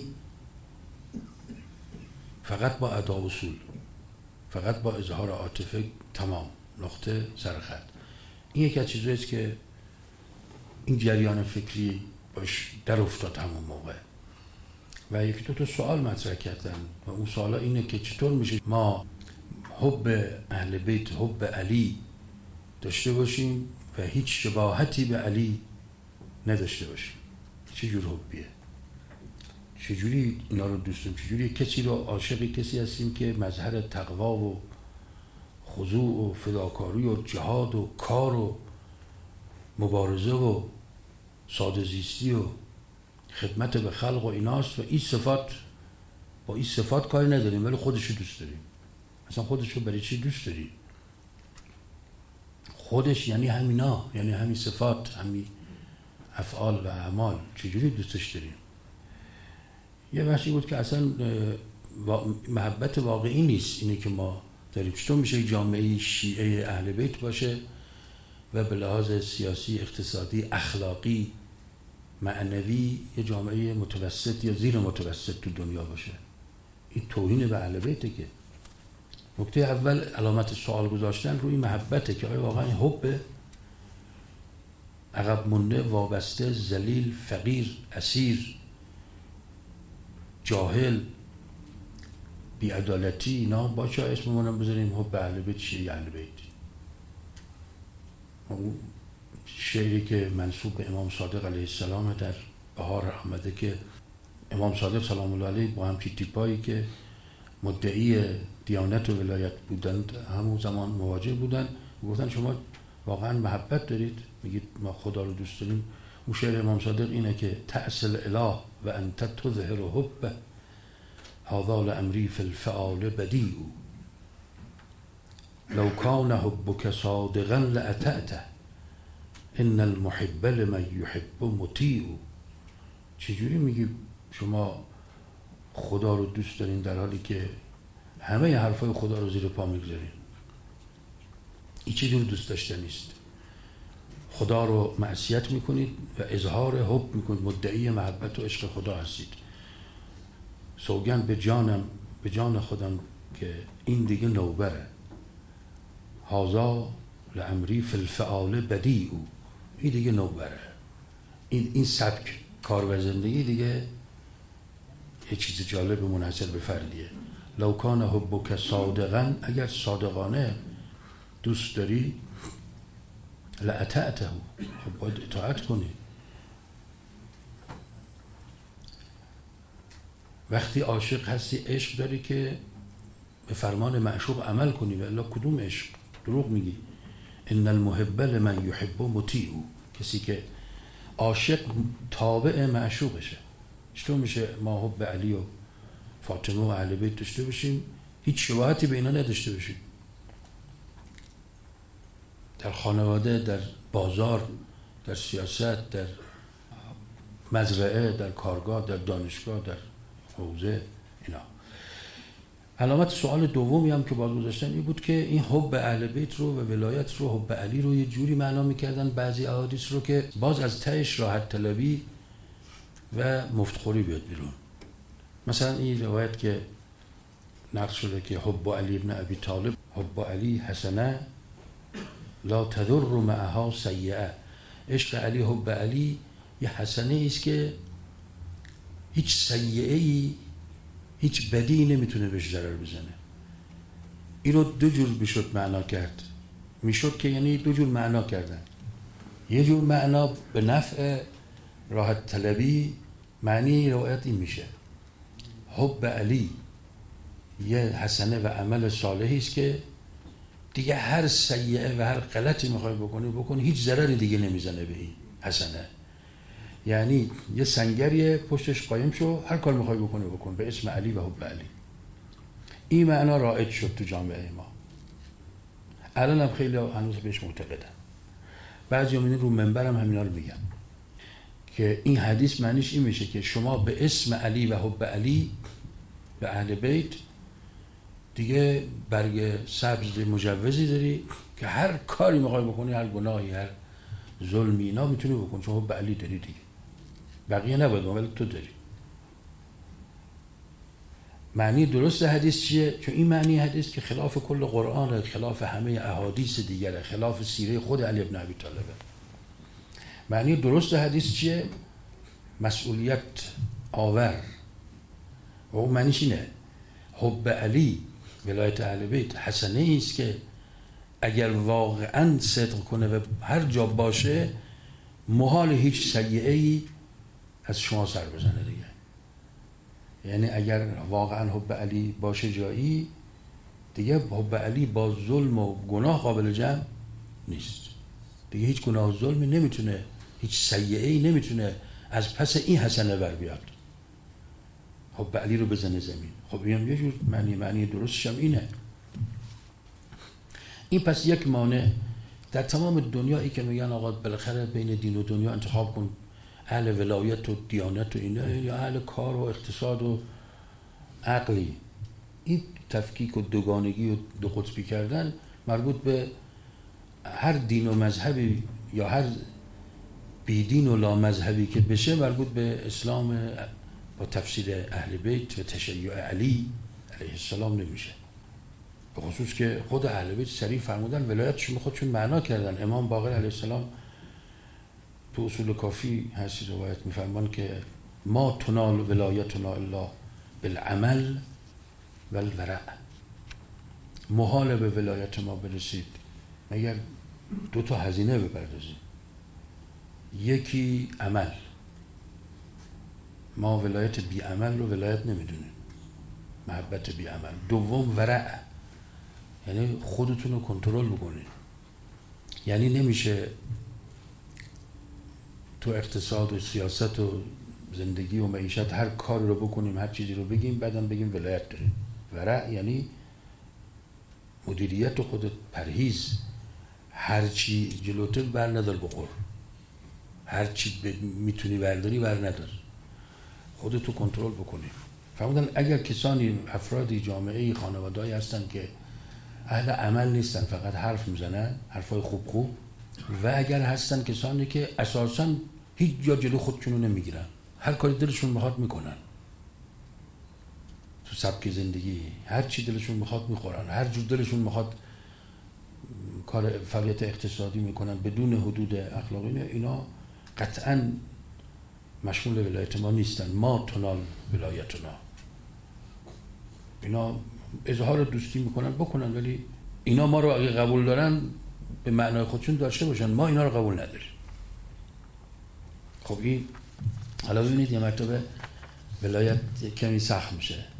فقط با ادا اصول، فقط با اظهار عاطفه، تمام، نقطه، سرخط. این یکی از چیزایی است که این جریان فکری باش در افتاد همون موقع و یکی دو تا سوال مطرح کردن و اون سوالا اینه که چطور میشه ما حب اهل بیت، حب علی داشته باشیم و هیچ شباهتی به علی نداشته باشیم. چه جور حبیه؟ چجوری اینا رو دوست داریم؟ چجوری کسی رو عاشق کسی هستیم که مظهر تقوا و خضوع و فداکاری و جهاد و کار و مبارزه و ساده زیستی و خدمت به خلق و ایناست و این صفات، با این صفات کاری نداریم ولی خودشو دوست داریم. مثلا خودشو برای چی دوست داریم؟ خودش یعنی همینا، یعنی همین صفات، همین افعال و اعمال. چجوری دوستش داریم؟ یه بحثی بود که اصلا محبت واقعی نیست اینه که ما داریم. چطور میشه جامعه شیعه اهل بیت باشه و به لحاظ سیاسی، اقتصادی، اخلاقی، معنوی یه جامعه متوسط یا زیر متوسط تو دنیا باشه؟ این توهین به اهل بیته. که نکته اول علامت سوال گذاشتن روی محبته که آیا واقعا حب عقب مونده، وابسته، ذلیل، فقیر، اسیر، جاهل، بی‌عدالتی، اینا باشه اسممون بذاریم حب اهل بیت، شیعه اهل بیت. اون شعری که منسوب به امام صادق علیه السلام در بهار آمده که امام صادق سلام الله علیه با همچین تیپایی که مدعی دیانت و ولایت بودند همون زمان مواجه بودند، گفتن شما واقعا محبت دارید؟ میگید ما خدا رو دوست داریم. اون شعر امام صادق اینه که تأصل اله و انت تظهر حبه هذا لامری فی الفعال بدیع لو کان حبک صادقا لأطعته ان المحب لمن یحب مطیع. چجوری میگی شما خدا رو دوست دارین در حالی که همه حرفای خدا رو زیر پا میگذارین؟ این چه جور دوست داشتن نیست؟ خدا رو معصیت میکنید و اظهار حب میکنید، مدعی محبت و عشق خدا هستید. سوگند به جانم، به جان خودم که این دیگه نوبره. هذا لامری فی الفعال بدیع. این دیگه نوبره. این این سبک کار و زندگی دیگه یه چیز جالب منحصر به فردیه. لو کان حبک صادقا، اگر صادقانه دوست داری، لأطعته، خب باید اطاعت کنی. وقتی عاشق هستی، عشق داری که به فرمان معشوق عمل کنی، و الا کدوم عشق؟ دروغ میگی. ان المحب لمن یحب مطیع، کسی که عاشق تابع معشوقشه. چطور میشه ما حب علی و فاطمه و اهل بیت داشته باشیم هیچ شباهتی به اینا نداشته باشیم؟ در خانواده، در بازار، در سیاست، در مزرعه، در کارگاه، در دانشگاه، در حوزه، اینا. علامت سوال دومی هم که باز گذاشتن این بود که این حب اهل بیت رو و ولایت رو، حب علی رو یه جوری معنا میکردن بعضی احادیث رو که باز از تهش راحت طلبی و مفتخوری بیاد بیرون. مثلا این روایت که نقل شده که حب علی ابن ابی طالب، حب علی حسنه لا تضر معها سیئه، عشق علی، حب علی یه حسنه ایست که هیچ سیئه ای، هیچ بدی نمیتونه بهش ضرر بزنه. این رو دو جور میشد معنا کرد، میشد که یعنی دو جور معنا کردن. یه جور معنا به نفع راحت طلبی، معنی روایت این میشه حب علی یه حسنه و عمل صالحی است که دیگه هر سیئه و هر غلطی میخوای بکنی بکنی هیچ ضرری دیگه نمیزنه به این حسنه. یعنی یه سنگریه پشتش قایم شو، هر کار میخوای بکنی بکن به اسم علی و حب علی. این معنا رایج شد تو جامعه ما. الان هم خیلی هنوز بهش معتقدن. بعضی هم رو منبرم همینا رو میگن که این حدیث معنیش این میشه که شما به اسم علی و حب علی به اهل بیت دیگه برگ سبز مجوزی داری که هر کاری میخوای بکنی، هر گناهی، هر ظلمی اینا میتونی بکن، چون حب علی داری دیگه. بقیه نباید ولی تو داری. معنی درست حدیث چیه؟ چون این معنی حدیث که خلاف کل قرآن، خلاف همه احادیث دیگره، خلاف سیره خود علی ابن ابی طالبه. معنی درست حدیث چیه؟ مسئولیت آور. و اون معنیش اینه حب علی، ولایت اهل بیت حسنه ایست که اگر واقعا صدق کنه و هر جا باشه محال هیچ سیئه‌ای از شما سر بزنه دیگه. یعنی اگر واقعا حب علی باشه جایی دیگه، حب علی با ظلم و گناه قابل جمع نیست دیگه. هیچ گناه و ظلمی نمیتونه، هیچ سیئه‌ای نمیتونه از پس این حسنه بر بیاد، حب علی رو بزنه زمین. خب این یه جور معنی معنی درستش هم اینه. این پس یک مانع در تمام دنیایی که میگن آقا بالاخره بین دین و دنیا انتخاب کن، اهل ولایت و دیانت و اینا یا اهل کار و اقتصاد و عقلی. این تفکیک و دوگانگی و دو قطبی کردن مربوط به هر دین و مذهبی یا هر بیدین و لا مذهبی که بشه مربوط به اسلام با تفسیر اهل بیت و تشیع علی علیه السلام نمیشه. به خصوص که خود اهل بیت صریح فرمودن ولایتشون خودشون معنا کردن. امام باقر علیه السلام تو اصول کافی هستی روایت میفرمان که ما تنال ولایتنا الا بالعمل و الورع، محال به ولایت ما برسید مگر دو تا هزینه بپردازیم، یکی عمل، ما ولایت بی عمل رو ولایت نمیدونیم، محبت بی عمل. دوم ورع، یعنی خودتون رو کنترل بکنید. یعنی نمیشه تو اقتصاد و سیاست و زندگی و معیشت هر کار رو بکنیم، هر چیزی رو بگیم بعدم بگیم ولایت داریم. ورع یعنی مدیریت خودت، پرهیز، هر چی جلوتر بر ندار بخور، هر چی میتونی برداری بر ندار، خودتو کنترل بکنی. فرمودن اگر کسانی، افرادی، جامعه، خانواده‌ای هستن که اهل عمل نیستن، فقط حرف میزنن، حرفای خوب خوب، و اگر هستن کسانی که اساساً هیچ جا جلو خودشونو نمیگیرن، هر کاری دلشون میخواد میکنن، تو سبک زندگی هر چی دلشون میخواد میخورن، هر جور دلشون میخواد کار فعالیت اقتصادی میکنن بدون حدود اخلاقی، اینا قطعاً مشمول ولایت ما نیستن. ما تنال ولایتنا، اینا اظهار دوستی میکنن بکنن، ولی اینا ما رو اگه قبول دارن به معنای خودشون داشته باشن، ما اینا رو قبول نداریم. خب این حالا ببینید یه مرتبه ولایت کمی سخت میشه.